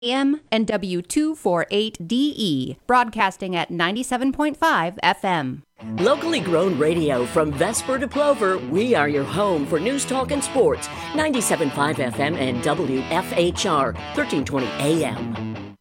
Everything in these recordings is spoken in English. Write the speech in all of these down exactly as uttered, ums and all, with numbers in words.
A M and W two forty-eight D E, broadcasting at ninety-seven point five F M. Locally grown radio from Vesper to Plover, we are your home for news, talk, and sports. ninety-seven point five F M and W F H R, thirteen twenty A M.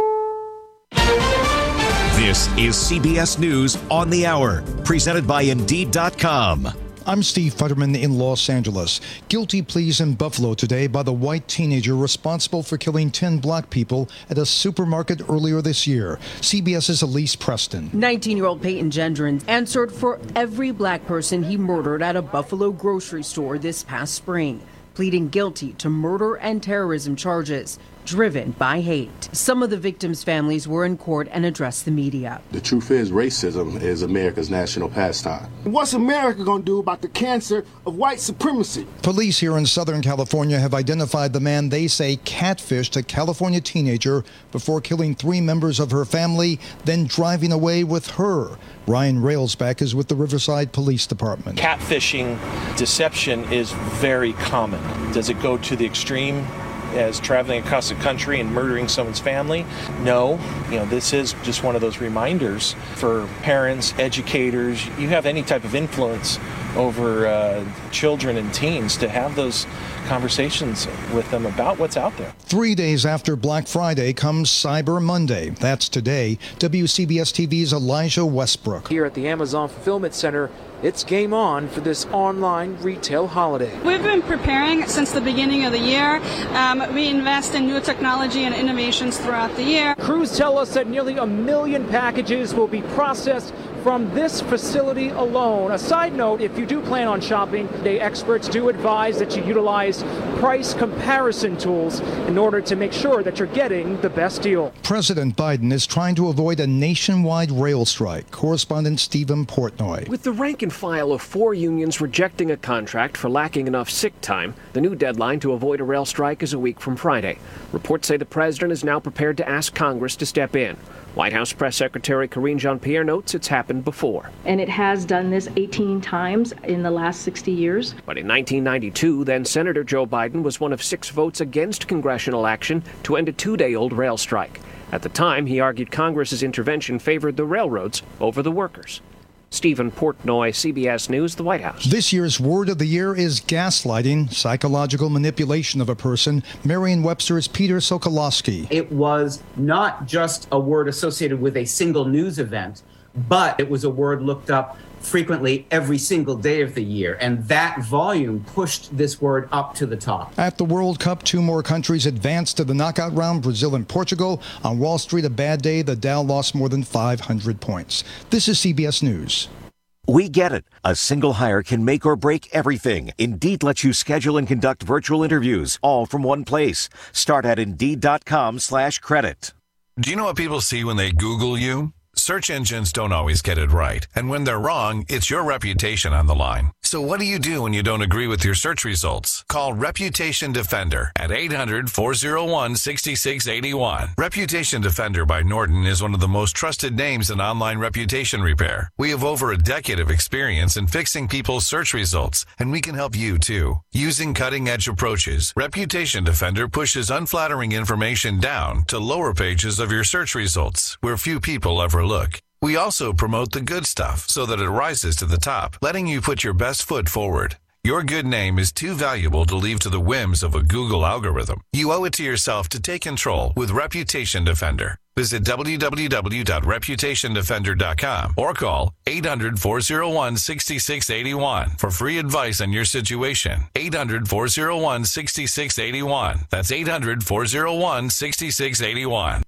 This is C B S News on the Hour, presented by Indeed dot com. I'm Steve Futterman in Los Angeles. Guilty pleas in Buffalo today by the white teenager responsible for killing ten black people at a supermarket earlier this year. CBS's Elise Preston. nineteen-year-old Peyton Gendron answered for every black person he murdered at a Buffalo grocery store this past spring, pleading guilty to murder and terrorism charges driven by hate. Some of the victims' families were in court and addressed the media. The truth is, racism is America's national pastime. What's America going to do about the cancer of white supremacy? Police here in Southern California have identified the man they say catfished a California teenager before killing three members of her family, then driving away with her. Ryan Railsback is with the Riverside Police Department. Catfishing deception is very common. Does it go to the extreme as traveling across the country and murdering someone's family? No. You know, this is just one of those reminders for parents, educators. You have any type of influence over uh, children and teens to have those conversations with them about what's out there. Three days after Black Friday comes Cyber Monday. That's today. W C B S T V's Elijah Westbrook. Here at the Amazon Fulfillment Center, it's game on for this online retail holiday. We've been preparing since the beginning of the year. Um, we invest in new technology and innovations throughout the year. Crews tell us that nearly a million packages will be processed from this facility alone. A side note, if you do plan on shopping, the experts do advise that you utilize price comparison tools in order to make sure that you're getting the best deal. President Biden is trying to avoid a nationwide rail strike. Correspondent Stephen Portnoy. With the rank and file of four unions rejecting a contract for lacking enough sick time, the new deadline to avoid a rail strike is a week from Friday. Reports say the president is now prepared to ask Congress to step in. White House Press Secretary Karine Jean-Pierre notes it's happened before. And it has done this eighteen times in the last sixty years. But in nineteen ninety-two, then Senator Joe Biden was one of six votes against congressional action to end a two-day-old rail strike. At the time, he argued Congress's intervention favored the railroads over the workers. Stephen Portnoy, C B S News, the White House. This year's word of the year is gaslighting, psychological manipulation of a person. Merriam-Webster's Peter Sokolowski. It was not just a word associated with a single news event, but it was a word looked up frequently every single day of the year, and that volume pushed this word up to the top. At the World Cup, two more countries advanced to the knockout round, Brazil and Portugal. On Wall Street, a bad day. The Dow lost more than five hundred points. This is C B S News. We get it. A single hire can make or break everything. Indeed lets you schedule and conduct virtual interviews, all from one place. Start at Indeed.com slash credit. Do you know what people see when they Google you? Search engines don't always get it right. And when they're wrong, it's your reputation on the line. So what do you do when you don't agree with your search results? Call Reputation Defender at eight hundred, four oh one, six six eight one. Reputation Defender by Norton is one of the most trusted names in online reputation repair. We have over a decade of experience in fixing people's search results, and we can help you too. Using cutting-edge approaches, Reputation Defender pushes unflattering information down to lower pages of your search results, where few people ever look. We also promote the good stuff so that it rises to the top, letting you put your best foot forward. Your good name is too valuable to leave to the whims of a Google algorithm. You owe it to yourself to take control with Reputation Defender. Visit w w w dot reputation defender dot com or call eight hundred, four oh one, six six eight one for free advice on your situation. eight hundred, four oh one, six six eight one. That's eight hundred, four oh one, six six eight one.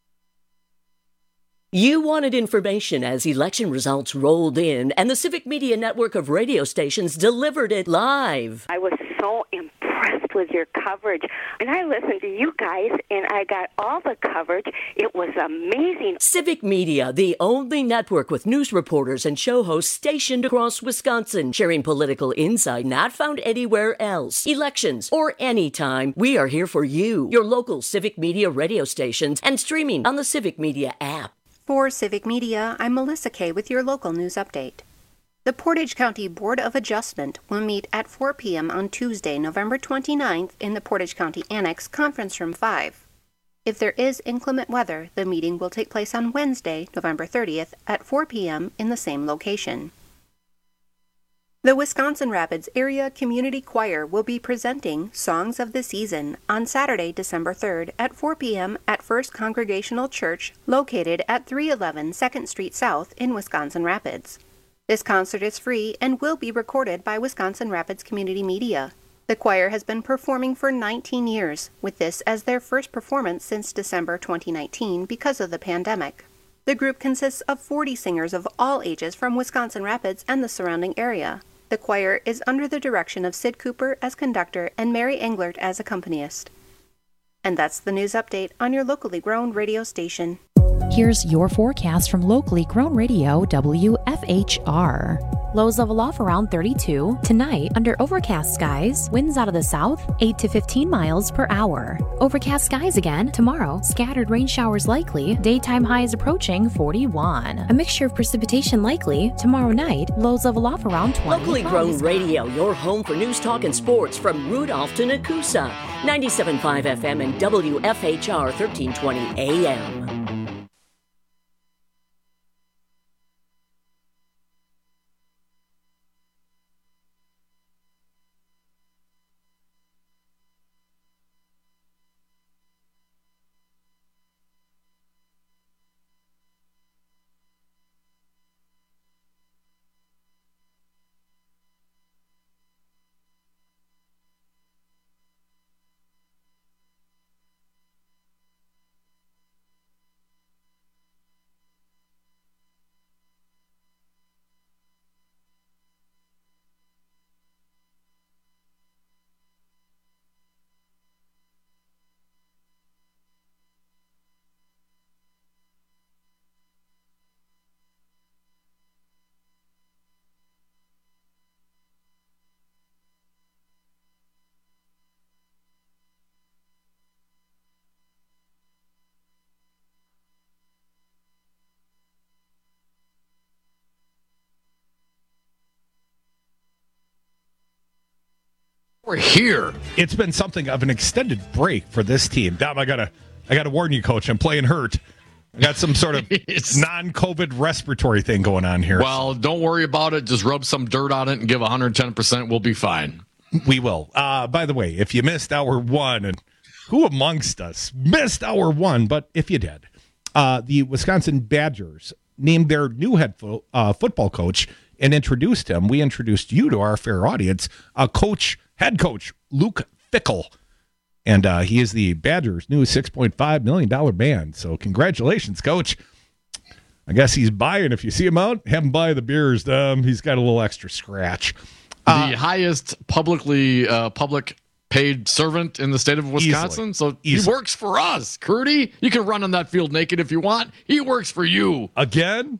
You wanted information as election results rolled in, and the Civic Media network of radio stations delivered it live. I was so impressed with your coverage, and I listened to you guys, and I got all the coverage. It was amazing. Civic Media, the only network with news reporters and show hosts stationed across Wisconsin, sharing political insight not found anywhere else. Elections or any time, we are here for you. Your local Civic Media radio stations and streaming on the Civic Media app. For Civic Media, I'm Melissa Kay with your local news update. The Portage County Board of Adjustment will meet at four p.m. on Tuesday, November twenty-ninth in the Portage County Annex Conference Room five. If there is inclement weather, the meeting will take place on Wednesday, November thirtieth at four p.m. in the same location. The Wisconsin Rapids Area Community Choir will be presenting Songs of the Season on Saturday, December third at four p.m. at First Congregational Church, located at three eleven second Street South in Wisconsin Rapids. This concert is free and will be recorded by Wisconsin Rapids Community Media. The choir has been performing for nineteen years, with this as their first performance since December twenty nineteen because of the pandemic. The group consists of forty singers of all ages from Wisconsin Rapids and the surrounding area. The choir is under the direction of Sid Cooper as conductor and Mary Englert as accompanist. And that's the news update on your locally grown radio station. Here's your forecast from locally grown radio W F H R. Lows level off around thirty-two. Tonight, under overcast skies, winds out of the south, eight to fifteen miles per hour. Overcast skies again. Tomorrow, scattered rain showers likely. Daytime highs approaching forty-one. A mixture of precipitation likely. Tomorrow night, lows level off around twenty. Locally grown radio, your home for news, talk, and sports from Rudolph to Nakusa. ninety-seven point five F M and W F H R thirteen twenty A M. We're here. It's been something of an extended break for this team. Dom, I gotta, I gotta warn you, Coach. I'm playing hurt. I got some sort of non-COVID respiratory thing going on here. Well, don't worry about it. Just rub some dirt on it and give one hundred ten percent. We'll be fine. We will. Uh, by the way, if you missed hour one, and who amongst us missed hour one, but if you did, uh, the Wisconsin Badgers named their new head fo- uh, football coach and introduced him. We introduced you to our fair audience, uh, Coach. Head coach Luke Fickell, and uh, he is the Badgers' new six point five million dollars man. So congratulations, Coach. I guess he's buying. If you see him out, have him buy the beers. Um, he's got a little extra scratch. Uh, the highest publicly uh, public paid servant in the state of Wisconsin. Easily. So easily. He works for us, Curdy. You can run on that field naked if you want. He works for you. Again?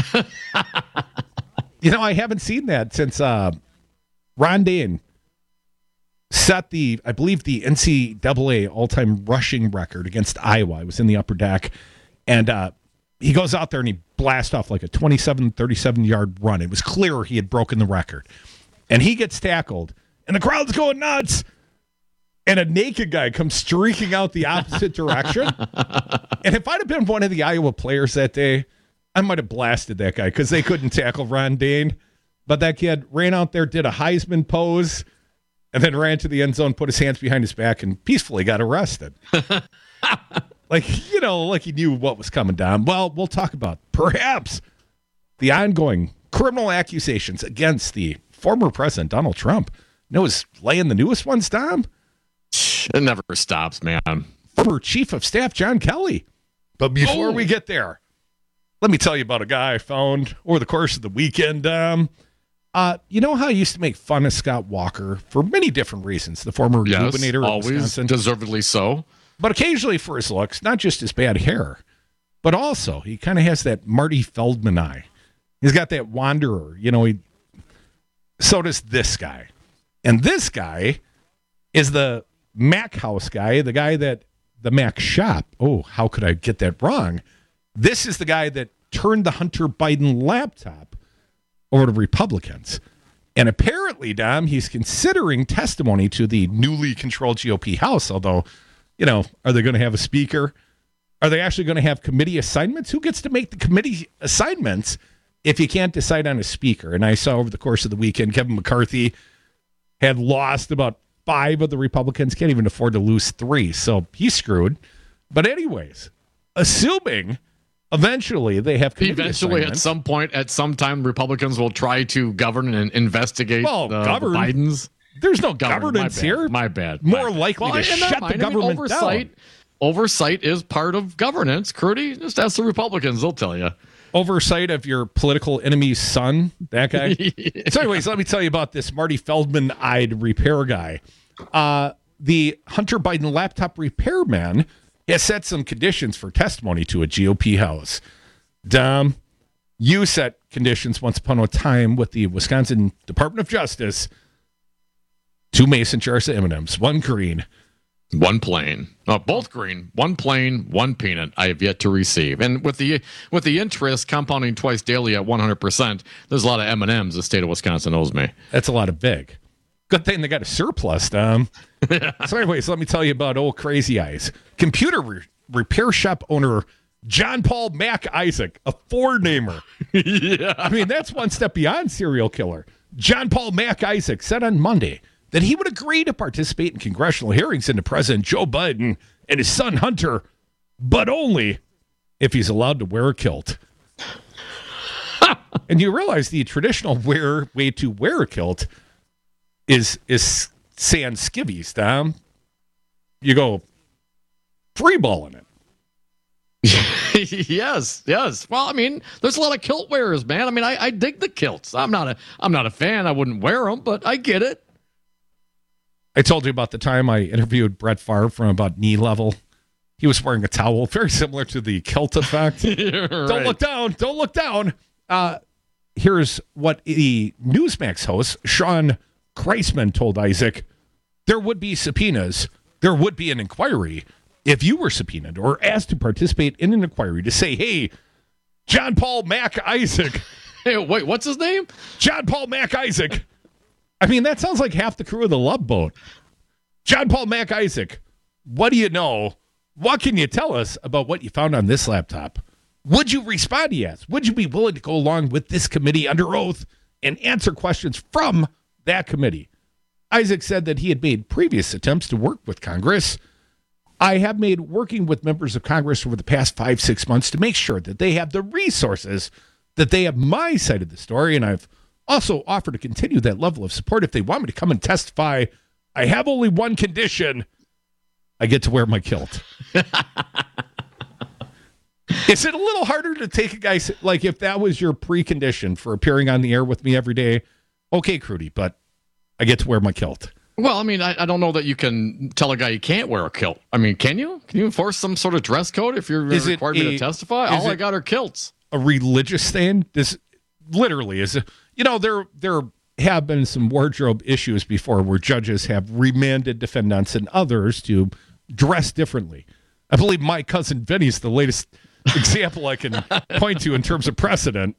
You know, I haven't seen that since uh, Ron Dane set the, I believe, the N C double A all-time rushing record against Iowa. It was in the upper deck. And uh, he goes out there and he blasts off like a twenty-seven, thirty-seven-yard run. It was clear he had broken the record. And he gets tackled. And the crowd's going nuts. And a naked guy comes streaking out the opposite direction. And if I'd have been one of the Iowa players that day, I might have blasted that guy because they couldn't tackle Ron Dane. But that kid ran out there, did a Heisman pose, and then ran to the end zone, put his hands behind his back, and peacefully got arrested. Like, you know, like he knew what was coming down. Well, we'll talk about perhaps the ongoing criminal accusations against the former president, Donald Trump. You know who's laying the newest ones, Tom? It never stops, man. Former Chief of Staff John Kelly. But before oh. we get there, let me tell you about a guy I found over the course of the weekend. Um, Uh, you know how I used to make fun of Scott Walker for many different reasons, the former yes, gubernator of always Wisconsin. Deservedly so. But occasionally for his looks, not just his bad hair, but also he kind of has that Marty Feldman eye. He's got that wanderer, you know, he, so does this guy. And this guy is the Mac House guy, the guy that, the Mac shop. Oh, how could I get that wrong? This is the guy that turned the Hunter Biden laptop over to Republicans. And apparently, Dom, he's considering testimony to the newly controlled G O P House, although you know, are they going to have a speaker? Are they actually going to have committee assignments? Who gets to make the committee assignments if you can't decide on a speaker? And I saw over the course of the weekend, Kevin McCarthy had lost about five of the Republicans, can't even afford to lose three, so he's screwed. But anyways, assuming eventually they have committee Eventually, at some point, at some time, Republicans will try to govern and investigate well, the, govern. the Bidens. There's no Govern, governance my bad, here. My bad. More my likely bad. to well, shut the I mean, government oversight, down. Oversight is part of governance, Curdy. Just ask the Republicans; they'll tell you. Oversight of your political enemy's son, that guy. yeah. So, anyways, let me tell you about this Marty Feldman-eyed repair guy. Uh, the Hunter Biden laptop repairman has set some conditions for testimony to a G O P house. Dom, you set conditions once upon a time with the Wisconsin Department of Justice. Two mason jars of M and M's, one green. One plain. Oh, both green. One plain, one peanut. I have yet to receive. And with the with the interest compounding twice daily at one hundred percent, there's a lot of M and M's the state of Wisconsin owes me. That's a lot of big. Good thing they got a surplus, Dom. So anyways, let me tell you about old Crazy Eyes. Computer re- repair shop owner John Paul Mac Isaac, a four-namer. yeah. I mean, that's one step beyond serial killer. John Paul Mac Isaac said on Monday that he would agree to participate in congressional hearings into President Joe Biden and his son Hunter, but only if he's allowed to wear a kilt. And you realize the traditional wear way to wear a kilt is is sans skivvies, Dom. You go free balling it. yes, yes. Well, I mean, there's a lot of kilt wearers, man. I mean, I, I dig the kilts. I'm not a I'm not a fan. I wouldn't wear them, but I get it. I told you about the time I interviewed Brett Favre from about knee level. He was wearing a towel, very similar to the kilt effect. right. Don't look down. Don't look down. Uh, here's what the Newsmax host, Sean Kreisman, told Isaac. There would be subpoenas. There would be an inquiry if you were subpoenaed or asked to participate in an inquiry to say, hey, John Paul Mac Isaac. Hey, wait, what's his name? John Paul Mac Isaac. I mean, that sounds like half the crew of the Love Boat. John Paul Mac Isaac, what do you know? What can you tell us about what you found on this laptop? Would you respond, he asked? Would you be willing to go along with this committee under oath and answer questions from that committee? Isaac said that he had made previous attempts to work with Congress. I have made working with members of Congress over the past five, six months to make sure that they have the resources, that they have my side of the story, and I've also offered to continue that level of support if they want me to come and testify. I have only one condition. I get to wear my kilt. Is it a little harder to take a guy, like if that was your precondition for appearing on the air with me every day? Okay, Crudy, but I get to wear my kilt. Well, I mean, I, I don't know that you can tell a guy you can't wear a kilt. I mean, can you? Can you enforce some sort of dress code if you're is required a, me to testify? All I got are kilts. A religious thing? This literally is a, you know, there there have been some wardrobe issues before where judges have remanded defendants and others to dress differently. I believe my cousin Vinny's the latest example I can point to in terms of precedent.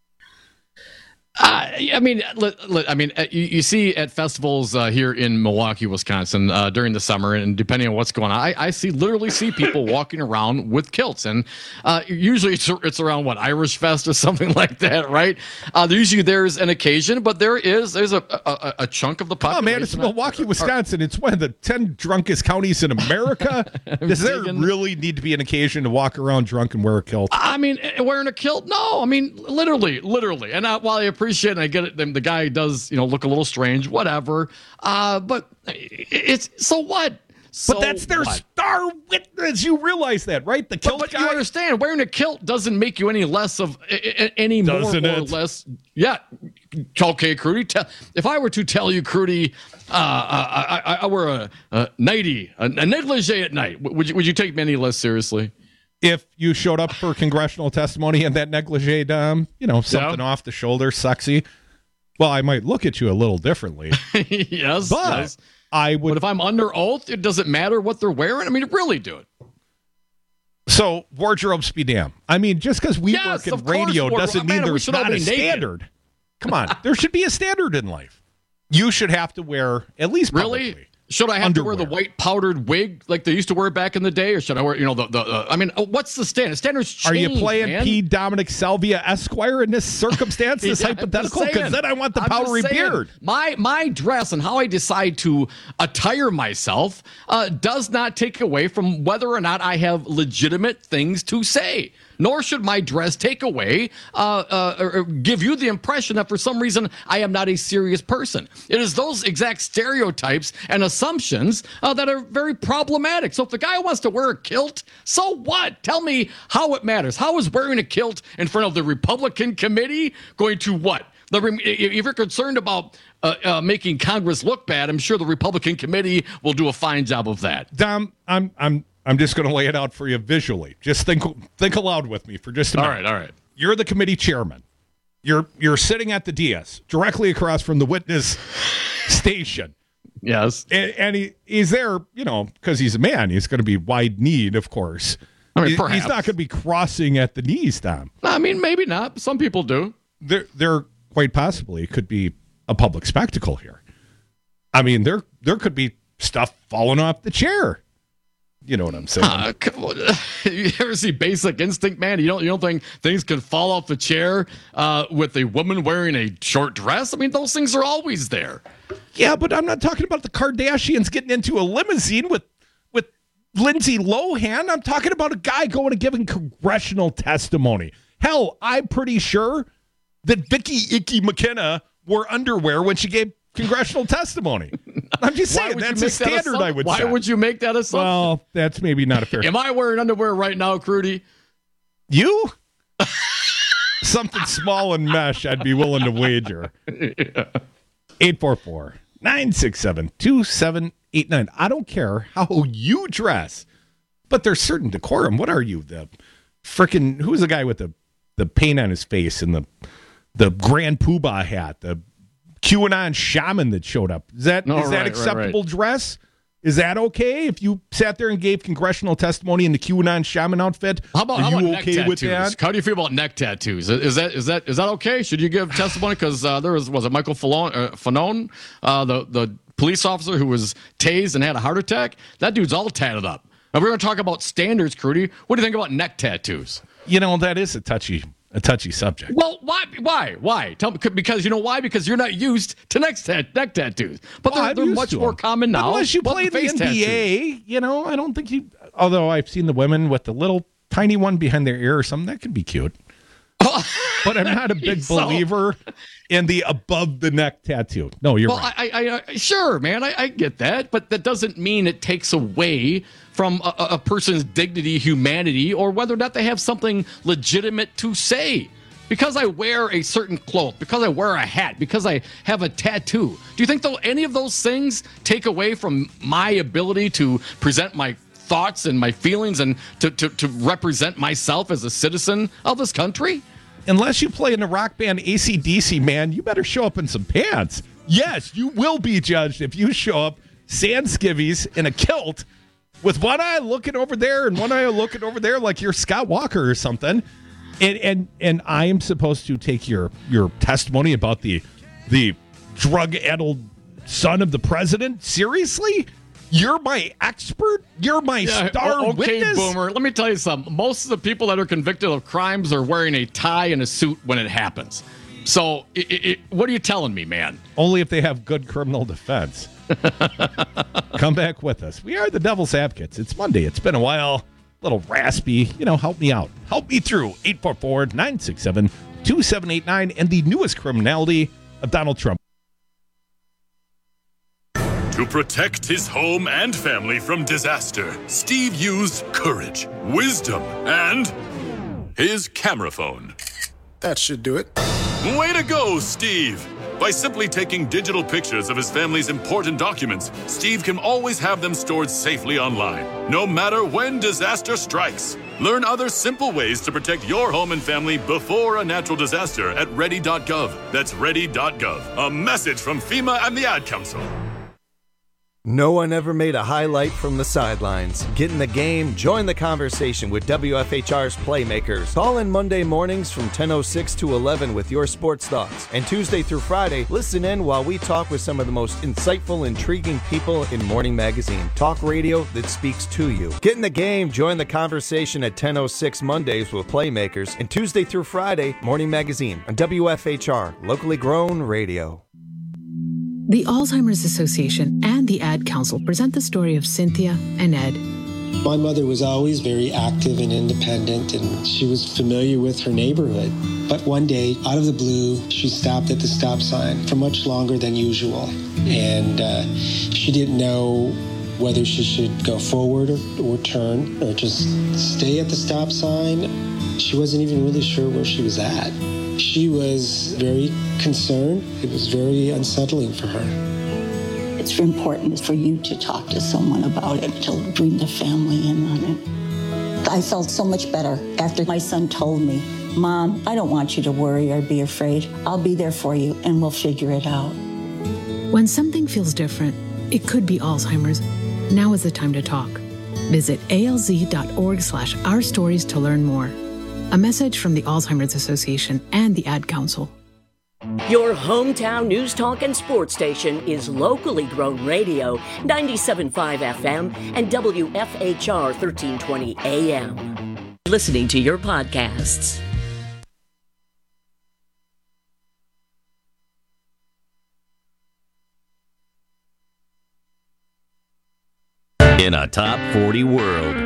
Uh, I mean, I mean, you, you see at festivals uh, here in Milwaukee, Wisconsin, uh, during the summer, and depending on what's going on, I, I see literally see people walking around with kilts, and uh, usually it's, it's around what Irish Fest or something like that, right? Uh, usually there's an occasion, but there is there's a a, a chunk of the population. Oh man, it's Milwaukee, Wisconsin. It's one of the ten drunkest counties in America. Does there really need to be an occasion to walk around drunk and wear a kilt? I mean, wearing a kilt? No, I mean, literally, literally. And uh, while I appreciate Appreciate and I get it. The guy does, you know, look a little strange, whatever. Uh, but it's so what? So but that's their what? star witness. You realize that, right? The kilt but, but guy. You understand? Wearing a kilt doesn't make you any less of any more doesn't or it? less. Yeah. Okay, Crudy. Tell, if I were to tell you, Crudy, uh, I, I, I wear a, a nightie, a, a negligee at night. Would you would you take me any less seriously? If you showed up for congressional testimony in that negligee, Dom, you know, something yeah. off the shoulder, sexy, well, I might look at you a little differently. yes, but yes. I would. But if I'm under oath, it doesn't matter what they're wearing. I mean, really do it. So wardrobes be damned. I mean, just because we yes, work in radio course, doesn't man, mean there's not a standard. Come on, there should be a standard in life. You should have to wear at least publicly. Really. Should I have underwear. to wear the white powdered wig like they used to wear back in the day, or should I wear, you know, the the? Uh, I mean, what's the standard? Standards change. Are you playing man. P. Dominic Salvia Esquire in this circumstance, this yeah, hypothetical? Because then I want the I'm powdery beard. My my dress and how I decide to attire myself uh, does not take away from whether or not I have legitimate things to say. Nor should my dress take away uh, uh, or, or give you the impression that for some reason I am not a serious person. It is those exact stereotypes and assumptions uh, that are very problematic. So if the guy wants to wear a kilt, so what? Tell me how it matters. How is wearing a kilt in front of the Republican committee going to what? The, if you're concerned about uh, uh, making Congress look bad, I'm sure the Republican committee will do a fine job of that. Dom, I'm I'm I'm just going to lay it out for you visually. Just think think aloud with me for just a minute. All right, all right. You're the committee chairman. You're you're sitting at the dais, directly across from the witness station. Yes. And, and he, he's there, you know, because he's a man. He's going to be wide-kneed, of course. I mean, he, perhaps. He's not going to be crossing at the knees, Tom. I mean, maybe not. Some people do. There, there quite possibly could be a public spectacle here. I mean, there there could be stuff falling off the chair. You know what I'm saying? Uh, you ever see Basic Instinct, man? You don't you don't think things could fall off the chair uh, with a woman wearing a short dress? I mean, those things are always there. Yeah, but I'm not talking about the Kardashians getting into a limousine with with Lindsay Lohan. I'm talking about a guy going and giving congressional testimony. Hell, I'm pretty sure that Vicky Icky McKenna wore underwear when she gave congressional testimony. I'm just saying, that's a standard I would Why set. would you make that assumption? Well, that's maybe not a fair. Am I wearing underwear right now, Crudy? You? Something small and mesh, I'd be willing to wager. eight four four, nine six seven, two seven eight nine. I don't care how you dress, but there's certain decorum. What are you? The frickin' who's the guy with the, the paint on his face and the the Grand Poobah hat, the QAnon shaman that showed up. Is that no, is that right, acceptable right, right. dress? Is that okay if you sat there and gave congressional testimony in the QAnon shaman outfit? How about, Are how you about neck okay with tattoos? that? How do you feel about neck tattoos? Is that is that is that okay? Should you give testimony? Because uh, there was was it Michael Fanone, uh, Fanone uh, the the police officer who was tased and had a heart attack? That dude's all tatted up. Now we're going to talk about standards, Crudy. What do you think about neck tattoos? You know, that is a touchy a touchy subject. Well, why? Why? Why? Tell me, because you know why? Because you're not used to neck, tat, neck tattoos. But Well, they're, I'm they're used much to more them. common now. Unless you What play the face N B A, tattoos? you know, I don't think you. Although I've seen the women with the little tiny one behind their ear or something, that could be cute. But I'm not a big So- believer in the above the neck tattoo. No, you're Well, right. I, I, I, sure, man, I, I get that, but that doesn't mean it takes away from a, a person's dignity, humanity, or whether or not they have something legitimate to say. Because I wear a certain cloth, because I wear a hat, because I have a tattoo. Do you think though any of those things take away from my ability to present my thoughts and my feelings and to, to, to represent myself as a citizen of this country? Unless you play in the rock band A C D C, man, you better show up in some pants. Yes, you will be judged if you show up sand skivvies in a kilt with one eye looking over there and one eye looking over there like you're Scott Walker or something. And and and I am supposed to take your your testimony about the the drug-addled son of the president seriously? You're my expert? You're my Yeah, star o- okay, witness? Boomer. Let me tell you something. Most of the people that are convicted of crimes are wearing a tie and a suit when it happens. So, it, it, it- what are you telling me, man? Only if they have good criminal defense. Come back with us. We are the Devil's Advocates. It's Monday. It's been a while. A little raspy. You know, help me out. Help me through. eight four four, nine six seven, two seven eight nine and the newest criminality of Donald Trump. To protect his home and family from disaster, Steve used courage, wisdom, and his camera phone. That should do it. Way to go, Steve! By simply taking digital pictures of his family's important documents, Steve can always have them stored safely online, no matter when disaster strikes. Learn other simple ways to protect your home and family before a natural disaster at ready dot gov. That's ready dot gov. A message from FEMA and the Ad Council. No one ever made a highlight from the sidelines. Get in the game, join the conversation with W F H R's Playmakers. Call in Monday mornings from ten oh six to eleven with your sports thoughts. And Tuesday through Friday, listen in while we talk with some of the most insightful, intriguing people in Morning Magazine. Talk radio that speaks to you. Get in the game, join the conversation at ten oh six Mondays with Playmakers. And Tuesday through Friday, Morning Magazine on W F H R, locally grown radio. The Alzheimer's Association and the Ad Council present the story of Cynthia and Ed. My mother was always very active and independent, and she was familiar with her neighborhood. But one day, out of the blue, she stopped at the stop sign for much longer than usual. And uh, she didn't know whether she should go forward or, or turn or just stay at the stop sign. She wasn't even really sure where she was at. She was very concerned. It was very unsettling for her. It's important for you to talk to someone about it, to bring the family in on it. I felt so much better after my son told me, Mom, I don't want you to worry or be afraid. I'll be there for you and we'll figure it out. When something feels different, it could be Alzheimer's. Now is the time to talk. Visit alz.org slash our stories to learn more. A message from the Alzheimer's Association and the Ad Council. Your hometown news talk and sports station is locally grown radio, ninety-seven point five F M and W F H R thirteen twenty A M. Listening to your podcasts. In a top forty world.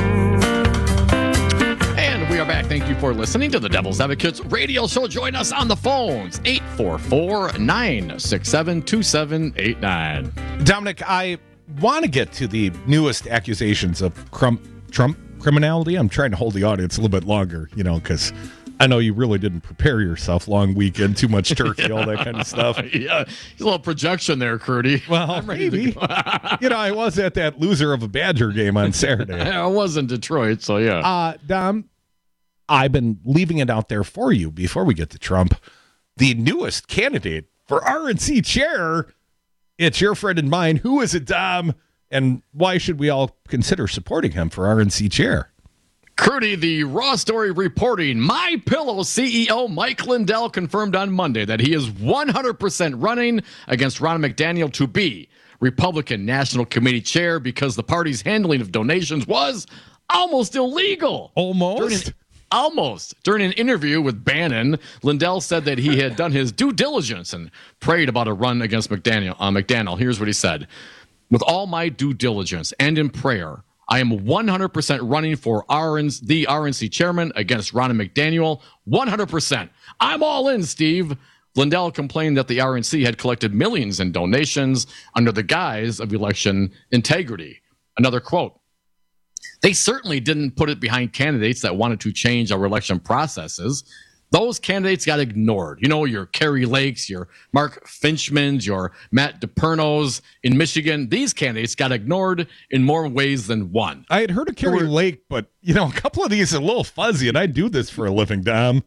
We are back. Thank you for listening to the Devil's Advocates radio show. Join us on the phones, eight four four, nine six seven, two seven eight nine. Dominic, I want to get to the newest accusations of Trump, Trump criminality. I'm trying to hold the audience a little bit longer, you know, because I know you really didn't prepare yourself. Long weekend, too much turkey, all that kind of stuff. Yeah, a little projection there, Crudy. Well, I'm ready maybe. To go. You know, I was at that loser of a Badger game on Saturday. I was in Detroit, so yeah. Uh, Dom, I've been leaving it out there for you before we get to Trump. The newest candidate for R N C chair, it's your friend and mine. Who is it, Dom? And why should we all consider supporting him for R N C chair? Crudy, the Raw Story reporting, My Pillow C E O Mike Lindell confirmed on Monday that he is one hundred percent running against Ron McDaniel to be Republican National Committee chair because the party's handling of donations was almost illegal. Almost? Almost. During an interview with Bannon, Lindell said that he had done his due diligence and prayed about a run against McDaniel. Uh, McDaniel. Here's what he said. With all my due diligence and in prayer, I am one hundred percent running for R N C, the R N C chairman against Ron McDaniel. one hundred percent. I'm all in, Steve. Lindell complained that the R N C had collected millions in donations under the guise of election integrity. Another quote. They certainly didn't put it behind candidates that wanted to change our election processes. Those candidates got ignored. You know, your Kerry Lakes, your Mark Finchmans, your Matt DePernos in Michigan. These candidates got ignored in more ways than one. I had heard of Kerry were, Lake, but, you know, a couple of these are a little fuzzy, and I do this for a living, Dom.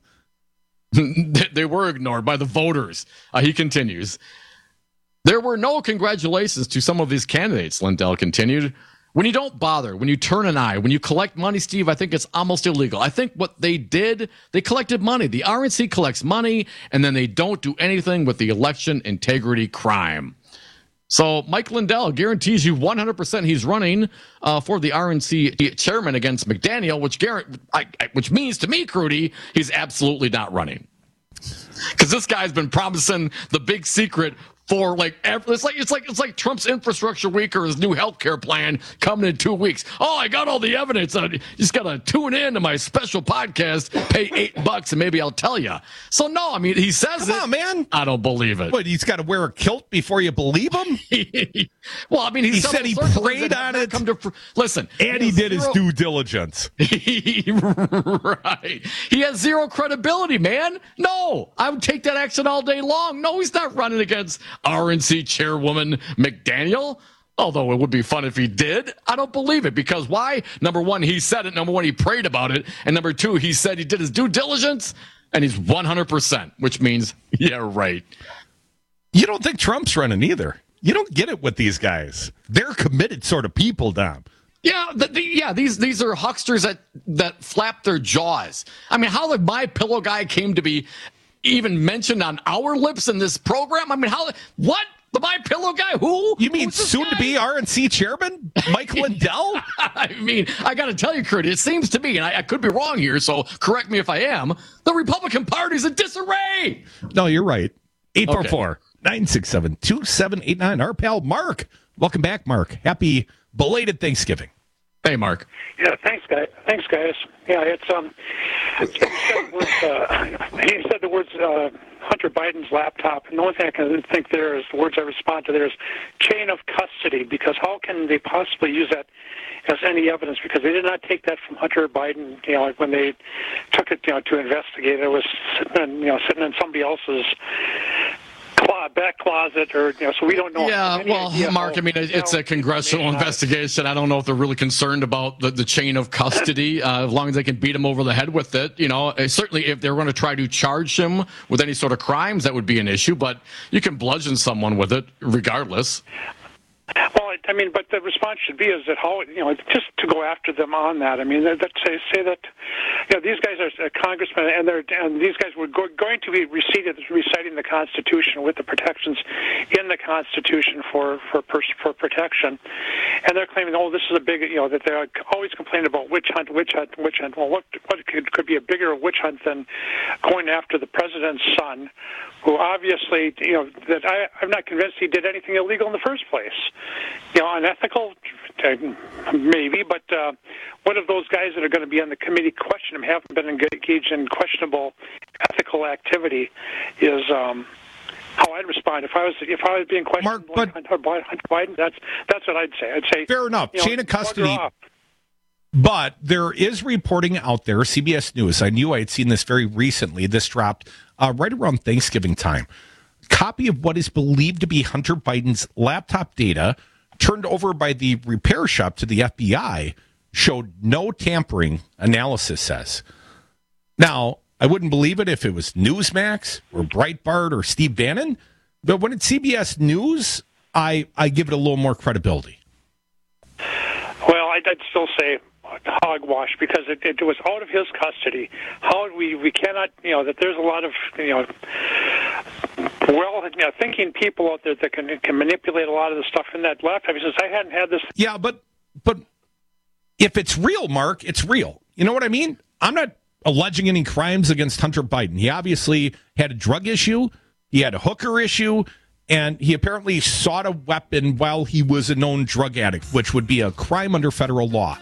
They were ignored by the voters. Uh, he continues. There were no congratulations to some of these candidates, Lindell continued. When you don't bother, when you turn an eye, when you collect money, Steve, I think it's almost illegal. I think what they did, they collected money. The R N C collects money, and then they don't do anything with the election integrity crime. So Mike Lindell guarantees you one hundred percent he's running uh, for the R N C chairman against McDaniel, which guarant- I, I, which means to me, Crudy, he's absolutely not running. Because this guy's been promising the big secret for like every, it's like it's like it's like Trump's infrastructure week or his new healthcare plan coming in two weeks. Oh, I got all the evidence. Uh, you just gotta tune in to my special podcast, pay eight bucks, and maybe I'll tell you. So no, I mean he says Come it. on, man. I don't believe it. What? He's got to wear a kilt before you believe him? Well, I mean he said he prayed on it. Come to fr- listen, and he, he did zero- his due diligence. Right. He has zero credibility, man. No, I would take that action all day long. No, he's not running against R N C chairwoman McDaniel. Although it would be fun if he did. I don't believe it. Because why? Number one, he said it. Number one, he prayed about it. And number two, he said he did his due diligence. And he's one hundred percent, which means, yeah, right. You don't think Trump's running either? You don't get it with these guys. They're committed sort of people, Dom. Yeah, the, the, yeah. These these are hucksters that that flap their jaws. I mean, how the My Pillow guy came to be even mentioned on our lips in this program. I mean, how what the My Pillow guy? Who? You mean soon to be R N C chairman, Mike Lindell? I mean, I got to tell you, Kurt, it seems to me, and I, I could be wrong here, so correct me if I am. The Republican Party's in disarray. No, you're right. eight four four, nine six seven, two seven eight nine. Our pal Mark. Welcome back, Mark. Happy belated Thanksgiving. Hey, Mark. Yeah, thanks, guys. Thanks, guys. Yeah, it's um, he said the words, uh, he said the words uh, Hunter Biden's laptop, and the only thing I can think there is the words I respond to there is chain of custody, because how can they possibly use that as any evidence? Because they did not take that from Hunter Biden. You know, like when they took it, you know, to investigate, it was sitting in, you know, sitting in somebody else's back closet, or you know, so we don't know. Yeah, well, Mark, I mean, it's a congressional investigation. I don't know if they're really concerned about the, the chain of custody, uh, as long as they can beat him over the head with it. You know, certainly if they're going to try to charge him with any sort of crimes, that would be an issue. But you can bludgeon someone with it, regardless. Well, I mean, but the response should be is that how, you know, just to go after them on that. I mean, that, that say say that, you know, these guys are uh, congressmen, and they're and these guys were go, going to be recited, reciting the Constitution with the protections in the Constitution for for for protection, and they're claiming, oh, this is a big, you know, that they're always complaining about witch hunt, witch hunt, witch hunt. Well, what what could could be a bigger witch hunt than going after the president's son, who obviously, you know, that I I'm not convinced he did anything illegal in the first place. You know, unethical, maybe, but uh, one of those guys that are going to be on the committee question him haven't been engaged in questionable ethical activity is um, how I'd respond if I was if I was being questioned. Mark, but, Hunter Biden, that's that's what I'd say. I'd say fair enough, you know, chain of custody. But there is reporting out there, C B S News. I knew I had seen this very recently. This dropped uh, right around Thanksgiving time. Copy of what is believed to be Hunter Biden's laptop data turned over by the repair shop to the F B I showed no tampering, analysis says. Now, I wouldn't believe it if it was Newsmax or Breitbart or Steve Bannon, but when it's C B S News, I, I give it a little more credibility. Well, I'd, I'd still say hogwash, because it, it was out of his custody. How we we cannot, you know, that there's a lot of, you know, well, you know, thinking people out there that can can manipulate a lot of the stuff in that laptop. He says, I hadn't had this. Yeah, but but if it's real, Mark, it's real. You know what I mean? I'm not alleging any crimes against Hunter Biden. He obviously had a drug issue. He had a hooker issue. And he apparently sought a weapon while he was a known drug addict, which would be a crime under federal law.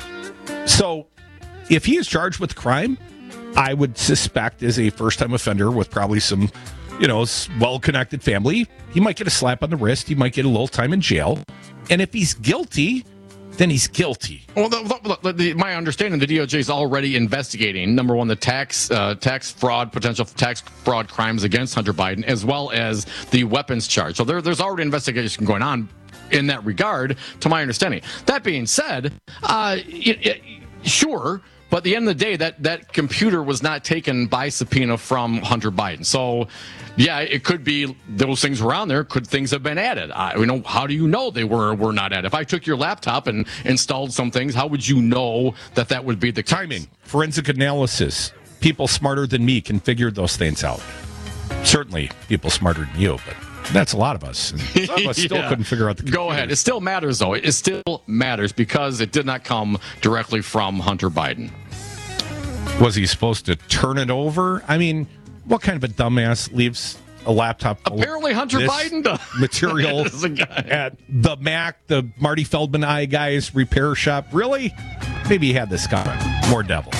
So if he is charged with crime, I would suspect as a first-time offender with probably some, you know, well-connected family, he might get a slap on the wrist. He might get a little time in jail. And if he's guilty, then he's guilty. Well, the, the, the, my understanding, the D O J is already investigating, number one, the tax uh, tax fraud, potential tax fraud crimes against Hunter Biden, as well as the weapons charge. So there, there's already investigation going on in that regard, to my understanding. That being said, uh, it, it, sure, but at the end of the day, that, that computer was not taken by subpoena from Hunter Biden. So, yeah, it could be those things were on there. Could things have been added? I, you know, how do you know they were were not added? If I took your laptop and installed some things, how would you know that that would be the case? Timing, forensic analysis. People smarter than me can figure those things out. Certainly, people smarter than you, but that's a lot of us. And some of us still Yeah. couldn't figure out the computer. Go ahead. It still matters, though. It still matters because it did not come directly from Hunter Biden. Was he supposed to turn it over? I mean, what kind of a dumbass leaves a laptop? Apparently, Hunter this Biden does. material This is a guy. at the Mac, the Marty Feldman Eye Guys repair shop. Really? Maybe he had this coming. More devils.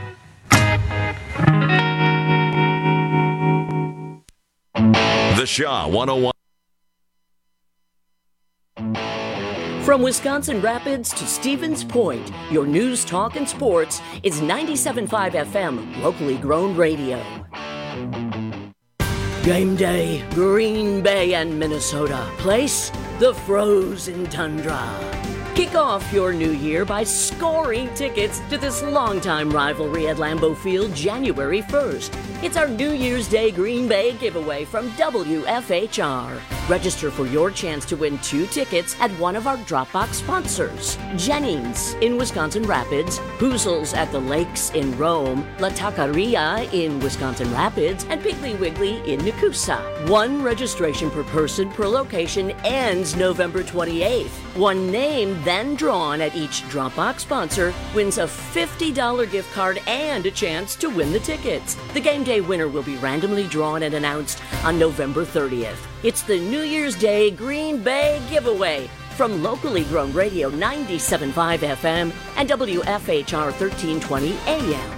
The Shaw one oh one. From Wisconsin Rapids to Stevens Point, your news, talk, and sports is ninety-seven point five F M, locally grown radio. Game day, Green Bay and Minnesota. Place, the frozen tundra. Kick off your new year by scoring tickets to this longtime rivalry at Lambeau Field January first. It's our New Year's Day Green Bay giveaway from W F H R. Register for your chance to win two tickets at one of our Dropbox sponsors. Jennings in Wisconsin Rapids, Hoozles at the Lakes in Rome, La Taqueria in Wisconsin Rapids, and Piggly Wiggly in Nakusa. One registration per person per location ends November twenty-eighth. One name then drawn at each Dropbox sponsor wins a fifty dollars gift card and a chance to win the tickets. The game day winner will be randomly drawn and announced on November thirtieth. It's the New Year's Day Green Bay giveaway from locally grown radio ninety-seven point five F M and W F H R thirteen twenty A M.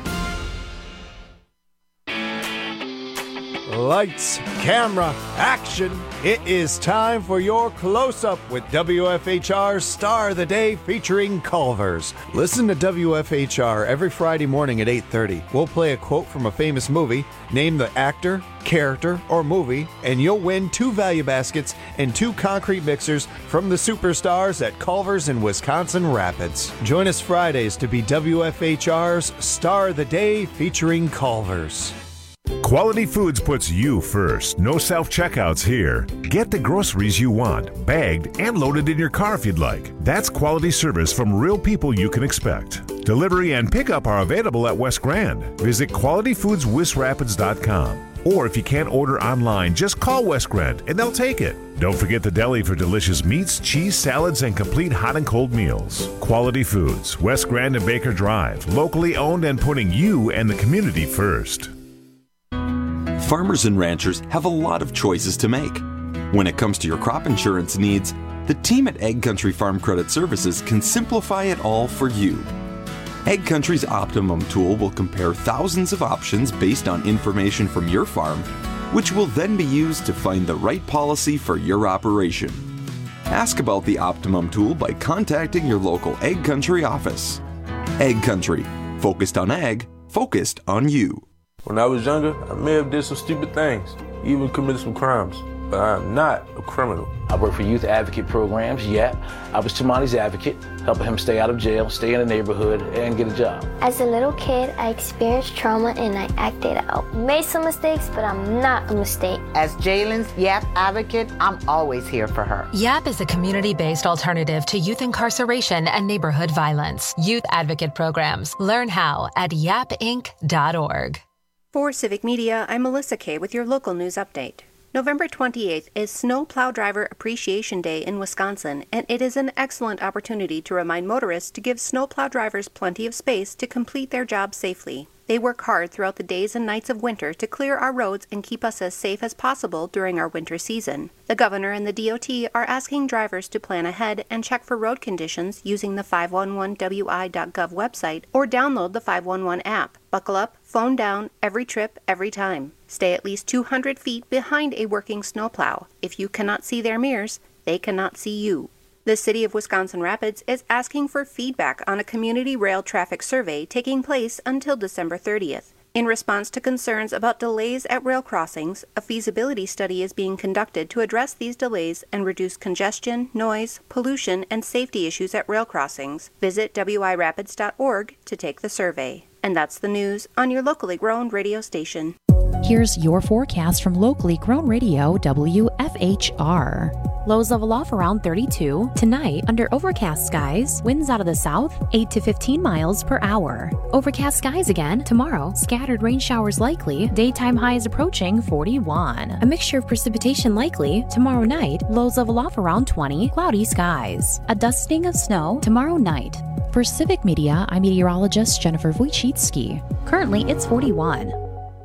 Lights, camera, action. It is time for your close-up with W F H R's Star of the Day featuring Culver's. Listen to W F H R every Friday morning at eight thirty. We'll play a quote from a famous movie, name the actor, character, or movie, and you'll win two value baskets and two concrete mixers from the superstars at Culver's in Wisconsin Rapids. Join us Fridays to be W F H R's Star of the Day featuring Culver's. Quality Foods puts you first. No self-checkouts here. Get the groceries you want, bagged and loaded in your car if you'd like. That's quality service from real people you can expect. Delivery and pickup are available at West Grand. Visit quality foods west rapids dot com. Or if you can't order online, just call West Grand and they'll take it. Don't forget the deli for delicious meats, cheese, salads, and complete hot and cold meals. Quality Foods, West Grand and Baker Drive. Locally owned and putting you and the community first. Farmers and ranchers have a lot of choices to make. When it comes to your crop insurance needs, the team at Ag Country Farm Credit Services can simplify it all for you. Ag Country's Optimum tool will compare thousands of options based on information from your farm, which will then be used to find the right policy for your operation. Ask about the Optimum tool by contacting your local Ag Country office. Ag Country, focused on ag, focused on you. When I was younger, I may have did some stupid things, even committed some crimes, but I am not a criminal. I work for youth advocate programs, YAP. I was Tamani's advocate, helping him stay out of jail, stay in the neighborhood, and get a job. As a little kid, I experienced trauma and I acted out. Made some mistakes, but I'm not a mistake. As Jalen's YAP advocate, I'm always here for her. YAP is a community-based alternative to youth incarceration and neighborhood violence. Youth advocate programs. Learn how at yap inc dot org. For Civic Media, I'm Melissa Kay with your local news update. November twenty-eighth is Snow Plow Driver Appreciation Day in Wisconsin, and it is an excellent opportunity to remind motorists to give snowplow drivers plenty of space to complete their jobs safely. They work hard throughout the days and nights of winter to clear our roads and keep us as safe as possible during our winter season. The governor and the D O T are asking drivers to plan ahead and check for road conditions using the five one one w i dot gov website or download the five one one app. Buckle up, phone down, every trip, every time. Stay at least two hundred feet behind a working snowplow. If you cannot see their mirrors, they cannot see you. The City of Wisconsin Rapids is asking for feedback on a community rail traffic survey taking place until December thirtieth. In response to concerns about delays at rail crossings, a feasibility study is being conducted to address these delays and reduce congestion, noise, pollution, and safety issues at rail crossings. Visit w i rapids dot org to take the survey. And that's the news on your locally grown radio station. Here's your forecast from locally grown radio W F H R. Lows level off around thirty-two. Tonight, under overcast skies, winds out of the south, eight to fifteen miles per hour. Overcast skies again. Tomorrow, scattered rain showers likely. Daytime highs approaching forty-one. A mixture of precipitation likely. Tomorrow night, lows level off around twenty. Cloudy skies. A dusting of snow tomorrow night. For Civic Media, I'm meteorologist Jennifer Wojcicki. Currently, it's forty-one.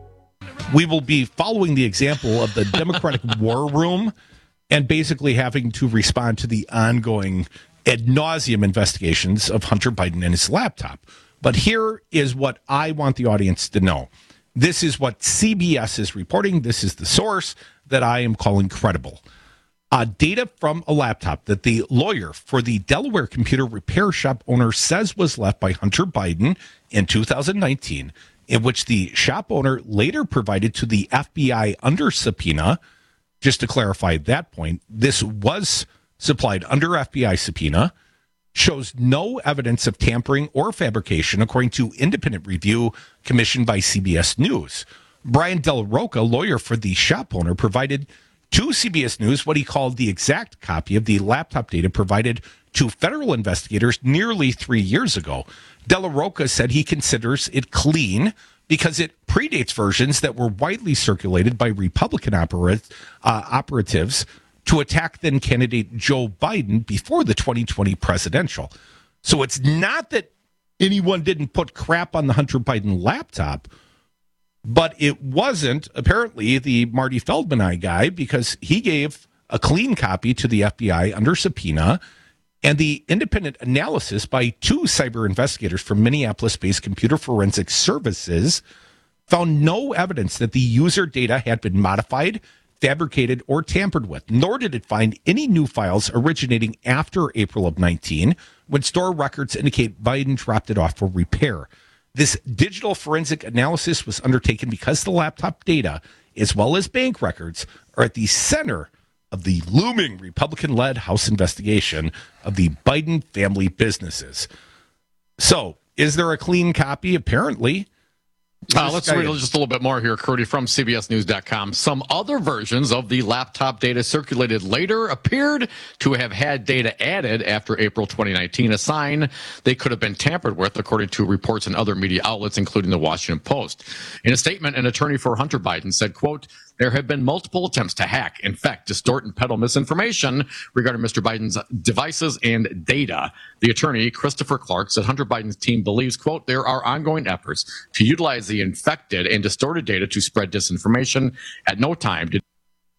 We will be following the example of the Democratic War Room and basically having to respond to the ongoing ad nauseum investigations of Hunter Biden and his laptop. But here is what I want the audience to know. This is what C B S is reporting. This is the source that I am calling credible. Uh, data from a laptop that the lawyer for the Delaware computer repair shop owner says was left by Hunter Biden in two thousand nineteen, in which the shop owner later provided to the F B I under subpoena. Just to clarify that point, this was supplied under F B I subpoena shows no evidence of tampering or fabrication, according to independent review commissioned by C B S News. Brian Della Rocca, lawyer for the shop owner, provided to C B S News what he called the exact copy of the laptop data provided to federal investigators nearly three years ago. Della Rocca said he considers it clean because it predates versions that were widely circulated by Republican opera, uh, operatives to attack then candidate Joe Biden before the twenty twenty presidential. So it's not that anyone didn't put crap on the Hunter Biden laptop, but it wasn't apparently the Marty Feldman guy, because he gave a clean copy to the F B I under subpoena, and the independent analysis by two cyber investigators from Minneapolis-based Computer Forensic Services found no evidence that the user data had been modified, fabricated, or tampered with, nor did it find any new files originating after April of nineteen, when store records indicate Biden dropped it off for repair. This digital forensic analysis was undertaken because the laptop data, as well as bank records, are at the center of the looming Republican-led House investigation of the Biden family businesses. So, is there a clean copy? Apparently. Uh, let's read just a little bit more here, Cody, from C B S News dot com. Some other versions of the laptop data circulated later appeared to have had data added after April twenty nineteen, a sign they could have been tampered with, according to reports in other media outlets, including the Washington Post. In a statement, an attorney for Hunter Biden said, quote, "There have been multiple attempts to hack, infect, distort, and peddle misinformation regarding Mister Biden's devices and data." The attorney, Christopher Clark, said Hunter Biden's team believes, quote, "There are ongoing efforts to utilize the infected and distorted data to spread disinformation. At no time did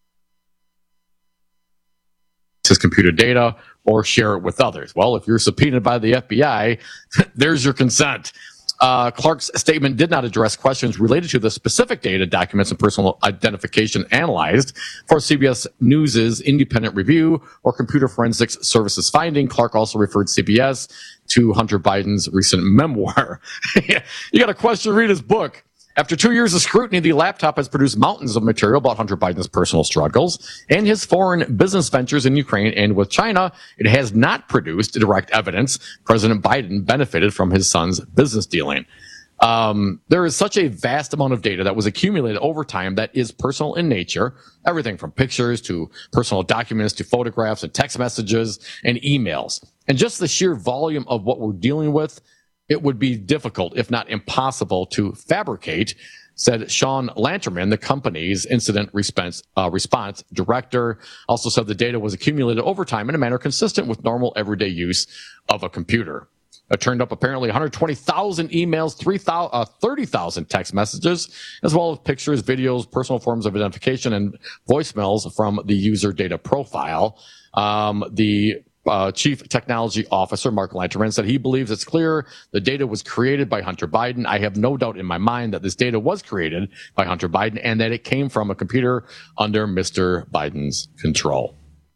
his computer data or share it with others." Well, if you're subpoenaed by the F B I, there's your consent. Uh, Clark's statement did not address questions related to the specific data, documents, and personal identification analyzed for C B S News' independent review or Computer Forensics Services finding. Clark also referred C B S to Hunter Biden's recent memoir. You got a question, read his book. After two years of scrutiny, the laptop has produced mountains of material about Hunter Biden's personal struggles and his foreign business ventures in Ukraine and with China. It has not produced direct evidence President Biden benefited from his son's business dealing. Um, there is such a vast amount of data that was accumulated over time that is personal in nature, everything from pictures to personal documents to photographs and text messages and emails. And just the sheer volume of what we're dealing with, it would be difficult, if not impossible, to fabricate, said Sean Lanterman, the company's incident response, uh, response director. Also said the data was accumulated over time in a manner consistent with normal everyday use of a computer. It turned up apparently one hundred twenty thousand emails, thirty thousand text messages, as well as pictures, videos, personal forms of identification, and voicemails from the user data profile. Um, the Uh, Chief Technology Officer Mark Lanterman said he believes it's clear the data was created by Hunter Biden. "I have no doubt in my mind that this data was created by Hunter Biden and that it came from a computer under Mister Biden's control."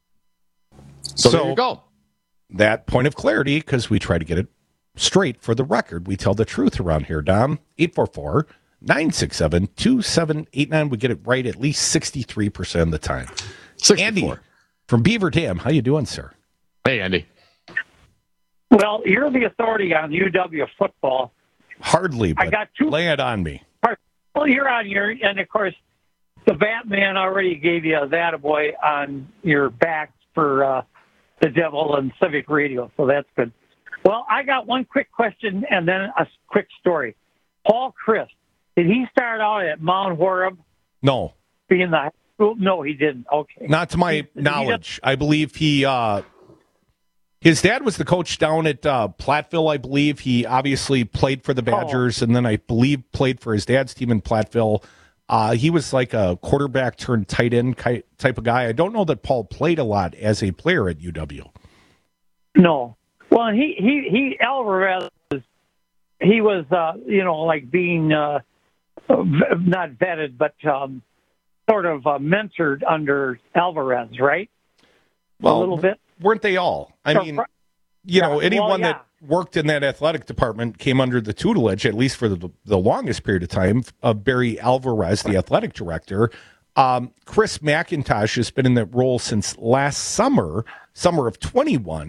So, so there you go. That point of clarity, because we try to get it straight for the record. We tell the truth around here, Dom. eight four four, nine six seven, two seven eight nine. We get it right at least sixty-three percent of the time. sixty-four. Andy from Beaver Dam, how you doing, sir? Hey, Andy. Well, you're the authority on U W football. Hardly, but I got two, lay it on me. Well, you're on your, and of course, the Batman already gave you a that-a-boy on your back for uh, the Devil and Civic Radio, so that's good. Well, I got one quick question and then a quick story. Paul Chryst, did he start out at Mount Horeb? No. Being the No, he didn't. Okay. Not to my he, knowledge. He I believe he, uh, his dad was the coach down at uh, Platteville, I believe. He obviously played for the Badgers, oh. and then I believe played for his dad's team in Platteville. Uh, he was like a quarterback turned tight end type of guy. I don't know that Paul played a lot as a player at U W. No. Well, he, he, he Alvarez, he was, uh, you know, like being uh, not vetted, but um, sort of uh, mentored under Alvarez, right? Well, a little bit. Weren't they all? I mean, you know, anyone well, yeah. that worked in that athletic department came under the tutelage, at least for the, the longest period of time, of Barry Alvarez, the athletic director. Um, Chris McIntosh has been in that role since last summer, summer of twenty-one.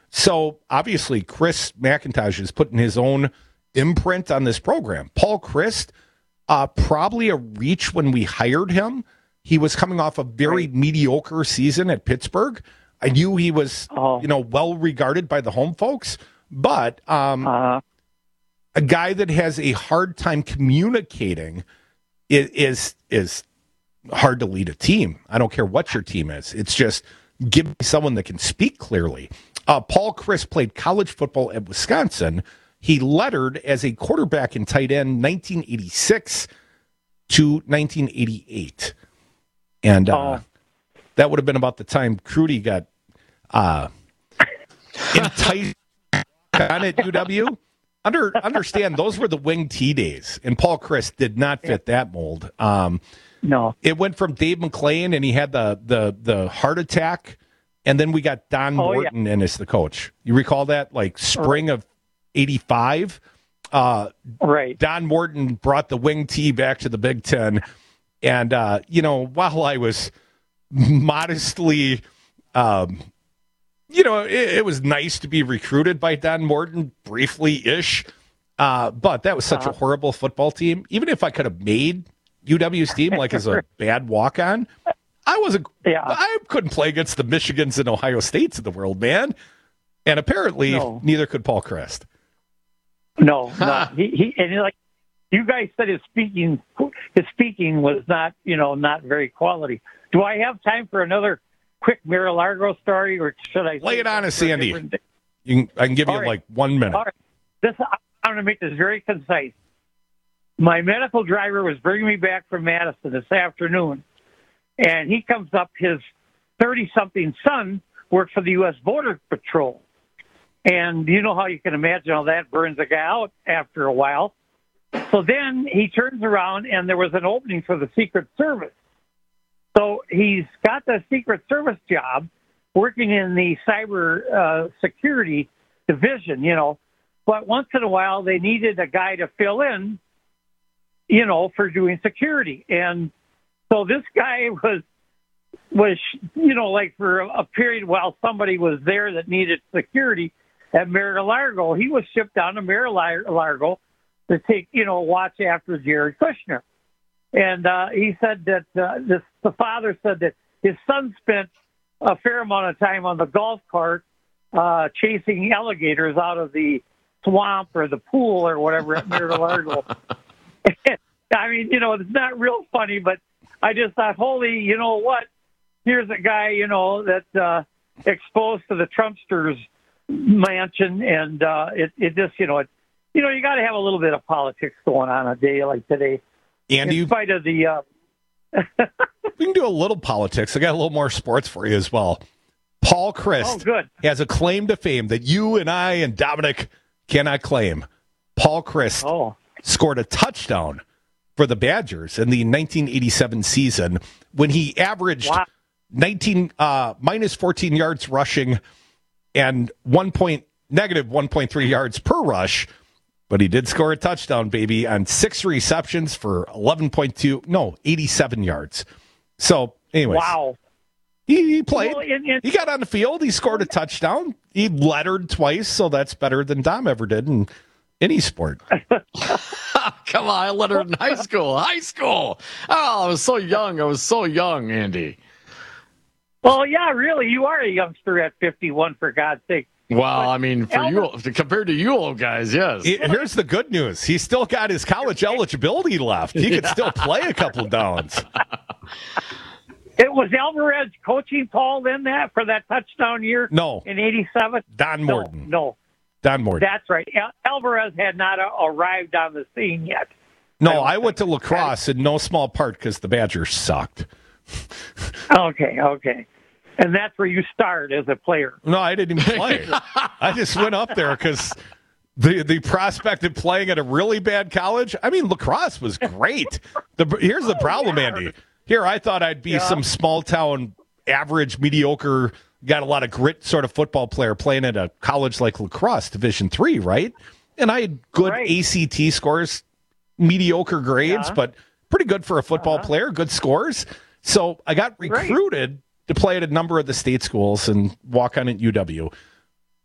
So obviously, Chris McIntosh is putting his own imprint on this program. Paul Chryst, uh, probably a reach when we hired him. He was coming off a very right. mediocre season at Pittsburgh. I knew he was, oh. you know, well regarded by the home folks, but um, uh-huh. a guy that has a hard time communicating is, is is hard to lead a team. I don't care what your team is. It's just give me someone that can speak clearly. Uh, Paul Chryst played college football at Wisconsin. He lettered as a quarterback and tight end nineteen eighty-six to nineteen eighty-eight. And uh, oh. that would have been about the time Crudy got uh, enticed on at U W. Under, understand, those were the wing T days, and Paul Chryst did not fit yeah. that mold. Um, no. It went from Dave McClain, and he had the the the heart attack, and then we got Don oh, Morton yeah. in as the coach. You recall that? Like spring of eighty-five? Uh, right. Don Morton brought the wing T back to the Big Ten. And, uh, you know, while I was modestly, um, you know, it, it was nice to be recruited by Don Morton briefly-ish, uh, but that was such uh-huh. a horrible football team. Even if I could have made U W's team, like as a bad walk-on, I wasn't, yeah. I couldn't play against the Michigans and Ohio States of the world, man. And apparently, no. neither could Paul Chryst. No, no. he, he, and like, you guys said his speaking, his speaking was not, you know, not very quality. Do I have time for another quick Mar-a-Lago story, or should I lay it on us, Sandy? You can, I can give All you right. like one minute. All right. This, I'm going to make this very concise. My medical driver was bringing me back from Madison this afternoon, and he comes up. His thirty-something son worked for the U S Border Patrol, and you know how you can imagine how that burns a guy out after a while. So then he turns around, and there was an opening for the Secret Service. So he's got the Secret Service job working in the cyber uh, security division, you know. But once in a while, they needed a guy to fill in, you know, for doing security. And so this guy was, was you know, like for a period while somebody was there that needed security at Mar-a-Lago, he was shipped down to Mar-a-Lago to take, you know, watch after Jared Kushner. And uh, he said that uh, this, the father said that his son spent a fair amount of time on the golf cart uh, chasing alligators out of the swamp or the pool or whatever at Mar-a-Lago. I mean, you know, it's not real funny, but I just thought, holy, you know what? Here's a guy, you know, that uh, exposed to the Trumpsters mansion, and uh, it, it just, you know, it, You know, you got to have a little bit of politics going on a day like today. Andy, in spite of the, uh... we can do a little politics. I got a little more sports for you as well. Paul Chryst oh, good. has a claim to fame that you and I and Dominic cannot claim. Paul Chryst oh. scored a touchdown for the Badgers in the nineteen eighty-seven season when he averaged wow. nineteen uh, minus fourteen yards rushing and one point negative one point three yards per rush. But he did score a touchdown, baby, on six receptions for eleven point two, no, eighty-seven yards. So, anyways. Wow. He, he played. Well, in, in, he got on the field. He scored a touchdown. He lettered twice, so that's better than Dom ever did in any sport. Come on, I lettered in high school. High school. Oh, I was so young. I was so young, Andy. Well, yeah, really. You are a youngster at fifty-one, for God's sake. Well, I mean, for Albert, you compared to you old guys, yes. Here's the good news. He's still got his college eligibility left. He could yeah. still play a couple of downs. It was Alvarez coaching Paul then that for that touchdown year? No. In eighty-seven? Don Morton. No. no. Don Morton. That's right. Al- Alvarez had not uh, arrived on the scene yet. No, I, I went to La Crosse in no small part because the Badgers sucked. okay, okay. And that's where you start as a player. No, I didn't even play. I just went up there because the the prospect of playing at a really bad college. I mean, La Crosse was great. The, here's the problem, Andy. Here, I thought I'd be yeah. some small town, average, mediocre, got a lot of grit sort of football player playing at a college like La Crosse, Division three, right? And I had good right. A C T scores, mediocre grades, yeah. but pretty good for a football uh-huh. player, good scores. So I got recruited. Right. to play at a number of the state schools and walk on at U W.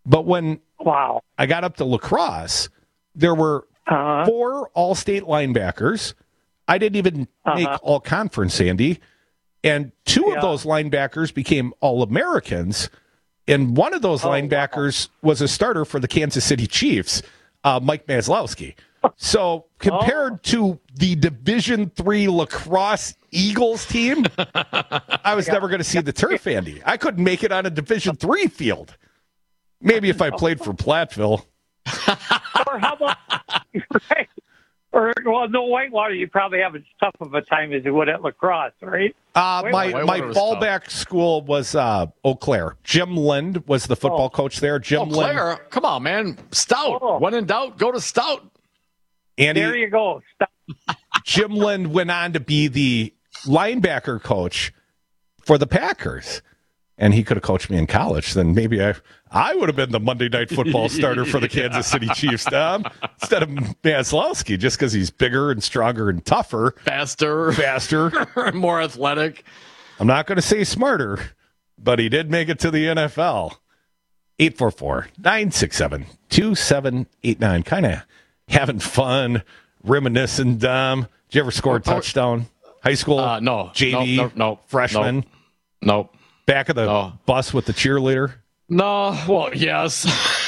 But when wow. I got up to lacrosse, there were uh-huh. four all-state linebackers. I didn't even uh-huh. make all-conference, Andy. And two yeah. of those linebackers became All-Americans. And one of those oh, linebackers wow. was a starter for the Kansas City Chiefs, uh, Mike Maslowski. So compared oh. to the Division three lacrosse Eagles team, I was yeah. never going to see the turf, Andy. I couldn't make it on a Division three field. Maybe if I played for Platteville. Or how about, right? Or, well, no Whitewater, you probably have as tough of a time as you would at lacrosse, right? Uh, my my fallback tough. school was uh, Eau Claire. Jim Lind was the football oh. coach there. Jim Eau Claire? Lind. Come on, man. Stout. Oh. When in doubt, go to Stout. Andy, there you go. Stout. Jim Lind went on to be the linebacker coach for the Packers. And he could have coached me in college, then maybe I I would have been the Monday Night Football starter for the Kansas City Chiefs, Tom, instead of Maslowski, just because he's bigger and stronger and tougher. Faster. Faster. More athletic. I'm not going to say smarter, but he did make it to the N F L. eight four four, nine six seven, two seven eight nine. Kind of having fun, reminiscing, Dom. Did you ever score a touchdown? High school? Uh, no. J V? No, no, no. Freshman? Nope. nope. Back of the no. bus with the cheerleader? No, well, yes.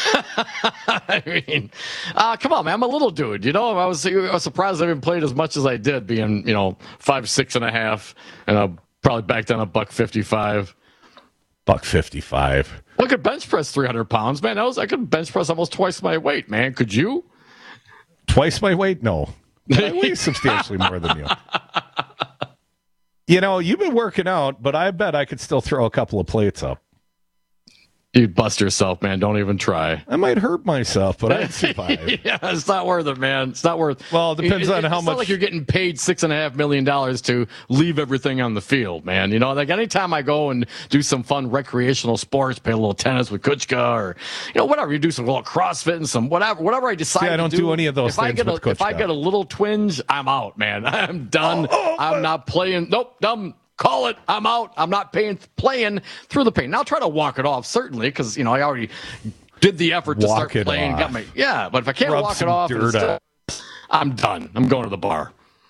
I mean, uh, come on, man. I'm a little dude. You know, I was, I was surprised I even played as much as I did, being, you know, five, six and a half, and uh, probably back down a buck fifty-five. Buck fifty-five. I could bench press three hundred pounds, man. I was, I could bench press almost twice my weight, man. Could you? Twice my weight? No. I weigh substantially more than you. You know, you've been working out, but I bet I could still throw a couple of plates up. You'd bust yourself, man. Don't even try. I might hurt myself, but I'd survive. Yeah, it's not worth it, man. It's not worth. Well, it depends it, on it, how it's much. It's not like you're getting paid six and a half million dollars to leave everything on the field, man. You know, like anytime I go and do some fun recreational sports, play a little tennis with Kuchka, or you know, whatever, you do some little CrossFit and some whatever, whatever I decide. See, I don't to do, do any of those if things I get with a, Kuchka. If I get a little twinge, I'm out, man. I'm done. Oh, oh, I'm not playing. Nope, dumb. Call it. I'm out. I'm not paying, playing through the pain. Now I'll try to walk it off, certainly, because, you know, I already did the effort to walk start playing. Got my, yeah, but if I can't Rub walk it off, still, I'm done. I'm going to the bar.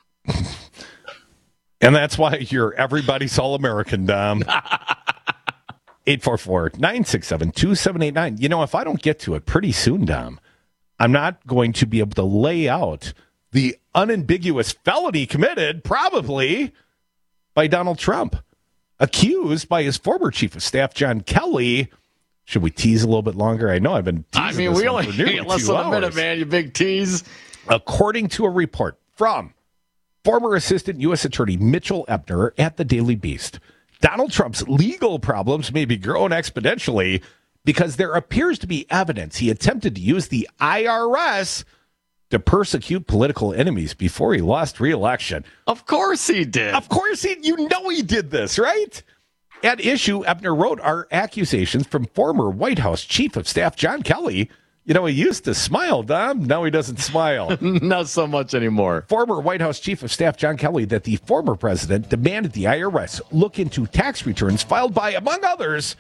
And that's why you're everybody's All-American, Dom. eight four four, nine six seven, two seven eight nine. You know, if I don't get to it pretty soon, Dom, I'm not going to be able to lay out the unambiguous felony committed, probably, by Donald Trump, accused by his former chief of staff, John Kelly. Should we tease a little bit longer? I know I've been teasing I mean, this we only for less than a minute, man, you big tease. According to a report from former Assistant U S Attorney Mitchell Epner at the Daily Beast, Donald Trump's legal problems may be growing exponentially because there appears to be evidence he attempted to use the I R S to persecute political enemies before he lost re-election. Of course he did. Of course he, you know he did this, right? At issue, Epner wrote, are accusations from former White House Chief of Staff John Kelly. You know, he used to smile, Dom. Now he doesn't smile. Not so much anymore. Former White House Chief of Staff John Kelly that the former president demanded the I R S look into tax returns filed by, among others,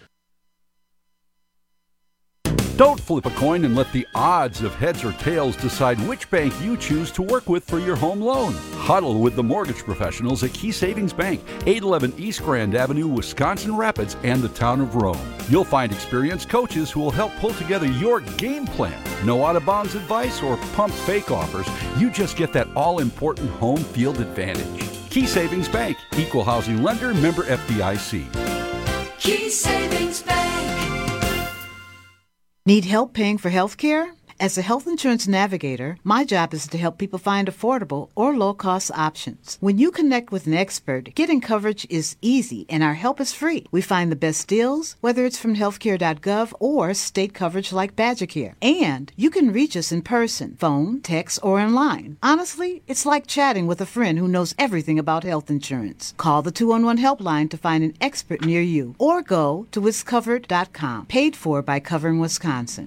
Don't flip a coin and let the odds of heads or tails decide which bank you choose to work with for your home loan. Huddle with the mortgage professionals at Key Savings Bank, eight eleven East Grand Avenue, Wisconsin Rapids, and the town of Rome. You'll find experienced coaches who will help pull together your game plan. No out-of-bounds advice or pump fake offers. You just get that all-important home field advantage. Key Savings Bank, equal housing lender, member F D I C. Key Savings Bank. Need help paying for health care? As a health insurance navigator, my job is to help people find affordable or low-cost options. When you connect with an expert, getting coverage is easy and our help is free. We find the best deals, whether it's from healthcare dot gov or state coverage like BadgerCare. And you can reach us in person, phone, text, or online. Honestly, it's like chatting with a friend who knows everything about health insurance. Call the two one one helpline to find an expert near you or go to wiscovered dot com. Paid for by Covering Wisconsin.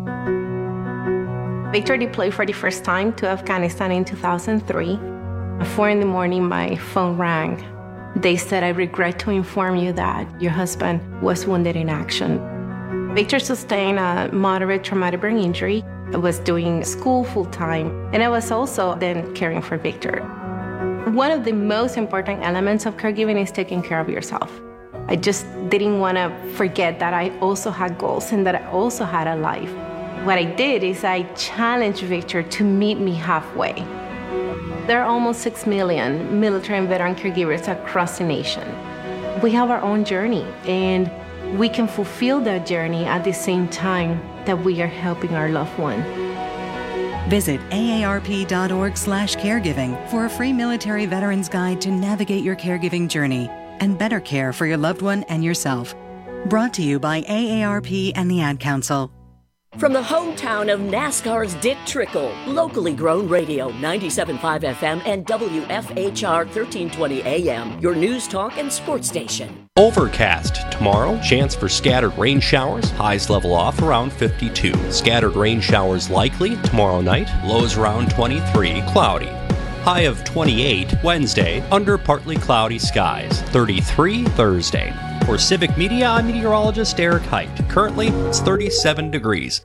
Victor deployed for the first time to Afghanistan in two thousand three. At four in the morning, my phone rang. They said, I regret to inform you that your husband was wounded in action. Victor sustained a moderate traumatic brain injury. I was doing school full-time, and I was also then caring for Victor. One of the most important elements of caregiving is taking care of yourself. I just didn't want to forget that I also had goals and that I also had a life. What I did is I challenged Victor to meet me halfway. There are almost six million military and veteran caregivers across the nation. We have our own journey, and we can fulfill that journey at the same time that we are helping our loved one. Visit A A R P dot org slash caregiving for a free military veterans guide to navigate your caregiving journey and better care for your loved one and yourself. Brought to you by A A R P and the Ad Council. From the hometown of NASCAR's Dick Trickle, locally grown radio, ninety-seven point five F M and W F H R thirteen twenty A M, your news talk and sports station. Overcast tomorrow, chance for scattered rain showers, highs level off around fifty-two. Scattered rain showers likely tomorrow night, lows around twenty-three, cloudy. High of twenty-eight Wednesday, under partly cloudy skies, thirty-three Thursday. For Civic Media, I'm meteorologist Eric Height. Currently, it's thirty-seven degrees.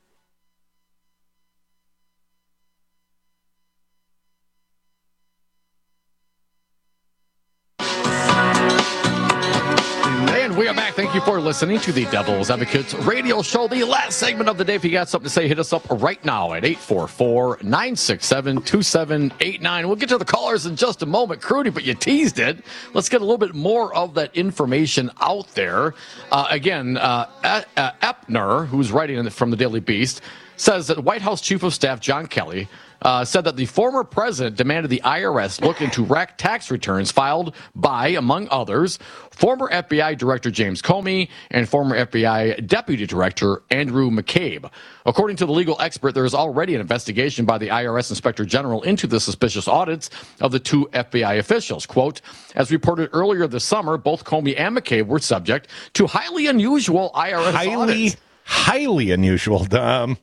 We are back. Thank you for listening to the Devil's Advocates radio show. The last segment of the day. If you got something to say, hit us up right now at eight four four, nine six seven, two seven eight nine. We'll get to the callers in just a moment, Crudy, but you teased it. Let's get a little bit more of that information out there. Uh, again, uh, uh, Epner, who's writing from the Daily Beast, says that White House Chief of Staff John Kelly Uh, said that the former president demanded the I R S look into R A C tax returns filed by, among others, former F B I Director James Comey and former F B I Deputy Director Andrew McCabe. According to the legal expert, there is already an investigation by the I R S Inspector General into the suspicious audits of the two F B I officials. Quote, as reported earlier this summer, both Comey and McCabe were subject to highly unusual I R S highly, audits. Highly unusual, Dom.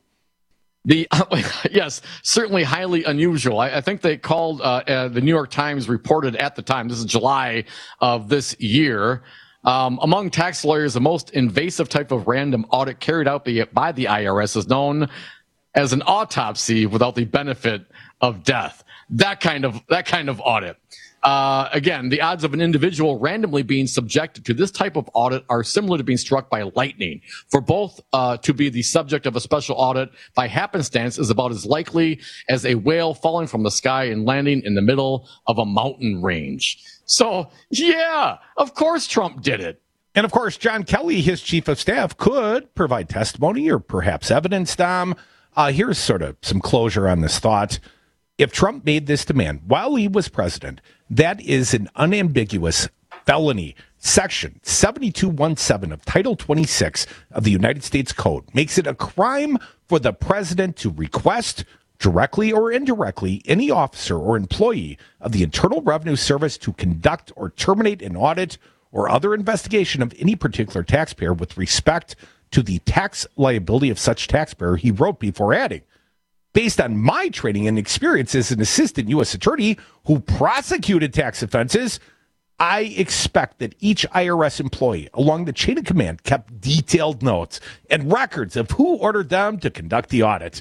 The uh, yes, certainly highly unusual. I, I think they called uh, uh, the New York Times reported at the time. This is July of this year. Um, among tax lawyers, the most invasive type of random audit carried out by, by the I R S is known as an autopsy without the benefit of death. That kind of that kind of audit. Uh, again, the odds of an individual randomly being subjected to this type of audit are similar to being struck by lightning. For both uh, to be the subject of a special audit by happenstance is about as likely as a whale falling from the sky and landing in the middle of a mountain range. So, yeah, of course Trump did it. And of course, John Kelly, his chief of staff, could provide testimony or perhaps evidence, Dom. Uh, here's sort of some closure on this thought. If Trump made this demand while he was president, that is an unambiguous felony. Section seventy-two seventeen of Title twenty-six of the United States Code makes it a crime for the president to request, directly or indirectly, any officer or employee of the Internal Revenue Service to conduct or terminate an audit or other investigation of any particular taxpayer with respect to the tax liability of such taxpayer, he wrote before adding, based on my training and experience as an assistant U S attorney who prosecuted tax offenses, I expect that each I R S employee along the chain of command kept detailed notes and records of who ordered them to conduct the audit,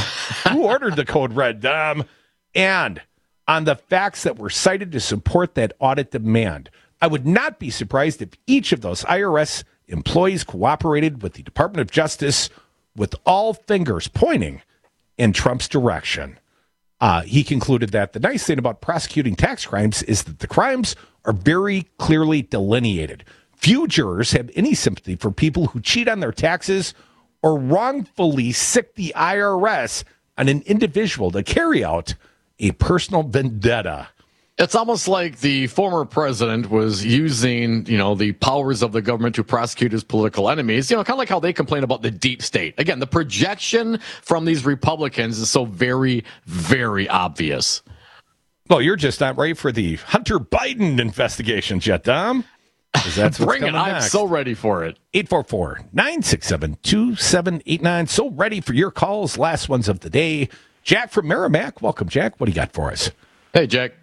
who ordered the code red, um, and on the facts that were cited to support that audit demand. I would not be surprised if each of those I R S employees cooperated with the Department of Justice with all fingers pointing in Trump's direction. Uh, he concluded that the nice thing about prosecuting tax crimes is that the crimes are very clearly delineated. Few jurors have any sympathy for people who cheat on their taxes or wrongfully sick the I R S on an individual to carry out a personal vendetta. It's almost like the former president was using, you know, the powers of the government to prosecute his political enemies. You know, kind of like how they complain about the deep state. Again, the projection from these Republicans is so very, very obvious. Well, you're just not ready for the Hunter Biden investigations yet, Dom. That's Bring it. I'm so ready for it. eight four four, nine six seven, two seven eight nine. So ready for your calls. Last ones of the day. Jack from Merrimack. Welcome, Jack. What do you got for us? Hey, Jack.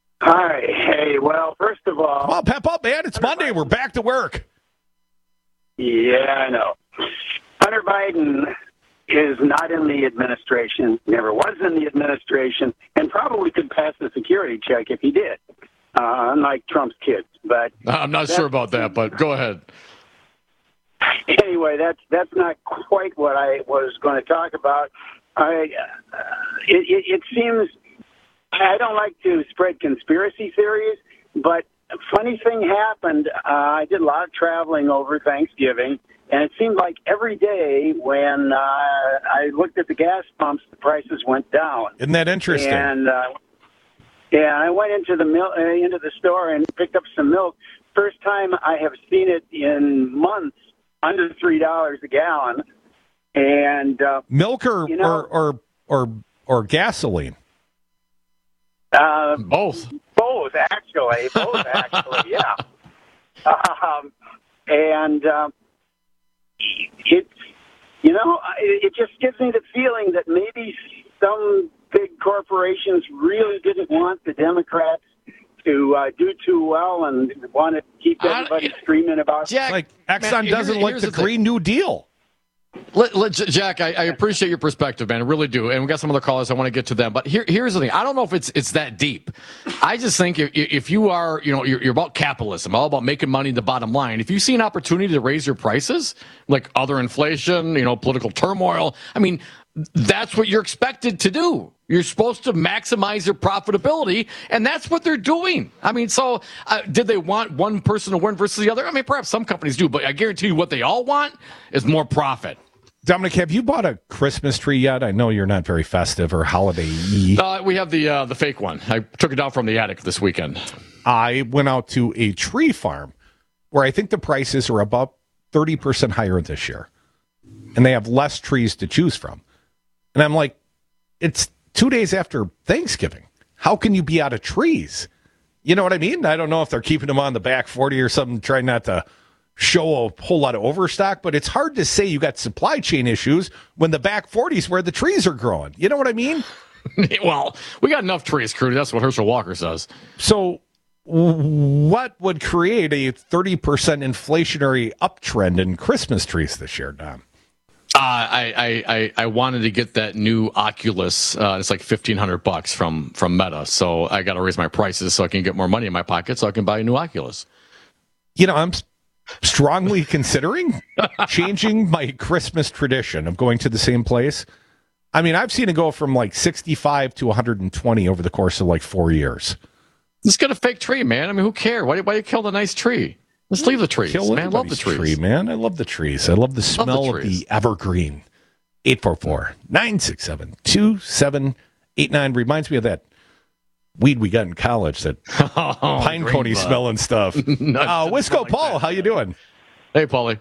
Hi. Hey, well, first of all... Come on, pep up, man. It's Monday. We're back to work. Yeah, I know. Hunter Biden is not in the administration, never was in the administration, and probably could pass the security check if he did, uh, unlike Trump's kids. But I'm not sure about that, but go ahead. Anyway, that's that's not quite what I was going to talk about. I uh, it, it, it seems I don't like to spread conspiracy theories, but a funny thing happened. Uh, I did a lot of traveling over Thanksgiving, and it seemed like every day when uh, I looked at the gas pumps, the prices went down. Isn't that interesting? And uh, yeah, I went into the mil- uh, into the store and picked up some milk. First time I have seen it in months. Under three dollars a gallon, and uh, milk or, you know, or or or or gasoline. Uh, both, both actually, both actually, yeah. Um, and uh, it's you know, it, it just gives me the feeling that maybe some big corporations really didn't want the Democrats to uh, do too well and want to keep everybody uh, screaming about Jack, like Exxon man, doesn't here, like the, the Green New Deal. Let, let, Jack, I, I appreciate your perspective, man. I really do. And we got some other callers. I want to get to them. But here, here's the thing. I don't know if it's it's that deep. I just think if, if you are, you know, you're, you're about capitalism, all about making money, the bottom line. If you see an opportunity to raise your prices, like other inflation, you know, political turmoil, I mean, that's what you're expected to do. You're supposed to maximize your profitability, and that's what they're doing. I mean, so uh, did they want one person to win versus the other? I mean, perhaps some companies do, but I guarantee you what they all want is more profit. Dominic, have you bought a Christmas tree yet? I know you're not very festive or holiday-y. Uh, we have the uh, the fake one. I took it down from the attic this weekend. I went out to a tree farm where I think the prices are about thirty percent higher this year, and they have less trees to choose from. And I'm like, it's two days after Thanksgiving. How can you be out of trees? You know what I mean? I don't know if they're keeping them on the back forty or something, trying not to show a whole lot of overstock, but it's hard to say you got supply chain issues when the back forty is where the trees are growing. You know what I mean? Well, we got enough trees, Crudy. That's what Herschel Walker says. So what would create a thirty percent inflationary uptrend in Christmas trees this year, Dom? Uh, I, I, I wanted to get that new Oculus. Uh, it's like fifteen hundred bucks from, from Meta. So I got to raise my prices so I can get more money in my pocket so I can buy a new Oculus. You know, I'm strongly considering changing my Christmas tradition of going to the same place. I mean, I've seen it go from like sixty-five to one hundred twenty over the course of like four years. Let's get a fake tree, man. I mean, who cares? Why, why do you kill the nice tree? Let's leave the trees, Kill man. I love the trees. Tree, man. I love the trees. I love the smell love the of the evergreen. eight four four, nine six seven, two seven eight nine Reminds me of that weed we got in college, that oh, pine coney smelling stuff. uh, Wisco like Paul, that. How you doing? Hey, Paulie.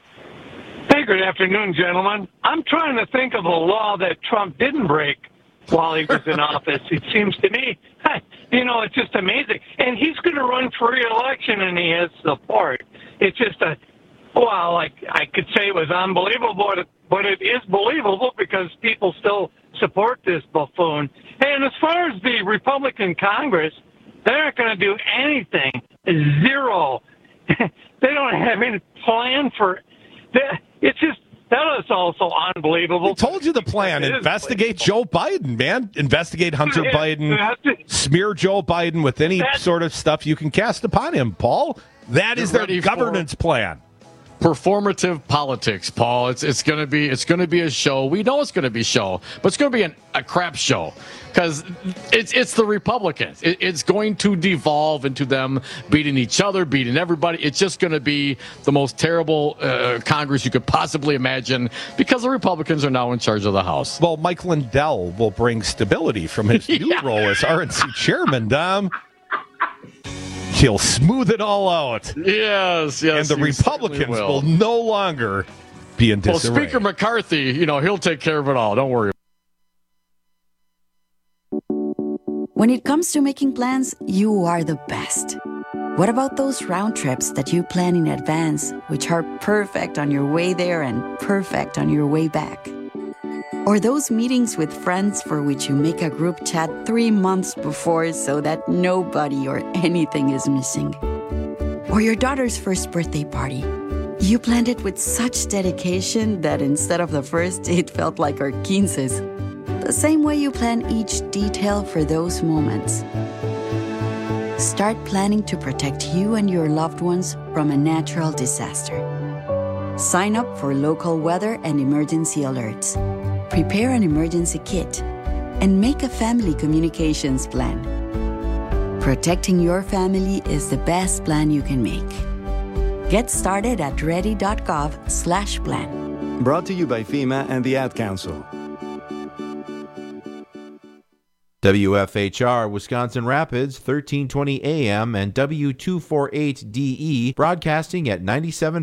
Hey, good afternoon, gentlemen. I'm trying to think of a law that Trump didn't break while he was in office. It seems to me, you know, it's just amazing. And he's going to run for re-election, and he has support. It's just a, well, like I could say it was unbelievable, but it, but it is believable because people still support this buffoon. And as far as the Republican Congress, they're not going to do anything. Zero. They don't have any plan for. It's just. That is also unbelievable. I told you the plan. It Investigate Joe Biden, man. Investigate Hunter yeah, Biden. Smear Joe Biden with any sort of stuff you can cast upon him, Paul. That is their governance plan. Performative politics, Paul. It's it's gonna be it's gonna be a show. We know it's gonna be a show, but it's gonna be an, a crap show because it's it's the Republicans. It, it's going to devolve into them beating each other, beating everybody. It's just gonna be the most terrible uh, Congress you could possibly imagine because the Republicans are now in charge of the House. Well, Mike Lindell will bring stability from his new yeah. role as R N C chairman, Dom. He'll smooth it all out. Yes, yes. And the Republicans will. will no longer be in disarray. Well, Speaker McCarthy, you know, he'll take care of it all. Don't worry. When it comes to making plans, you are the best. What about those round trips that you plan in advance, which are perfect on your way there and perfect on your way back? Or those meetings with friends for which you make a group chat three months before so that nobody or anything is missing. Or your daughter's first birthday party. You planned it with such dedication that instead of the first, it felt like our quinces. The same way you plan each detail for those moments. Start planning to protect you and your loved ones from a natural disaster. Sign up for local weather and emergency alerts. Prepare an emergency kit. And make a family communications plan. Protecting your family is the best plan you can make. Get started at ready.gov slash plan. Brought to you by FEMA and the Ad Council. W F H R Wisconsin Rapids, thirteen twenty A M and W two forty-eight D E, broadcasting at ninety-seven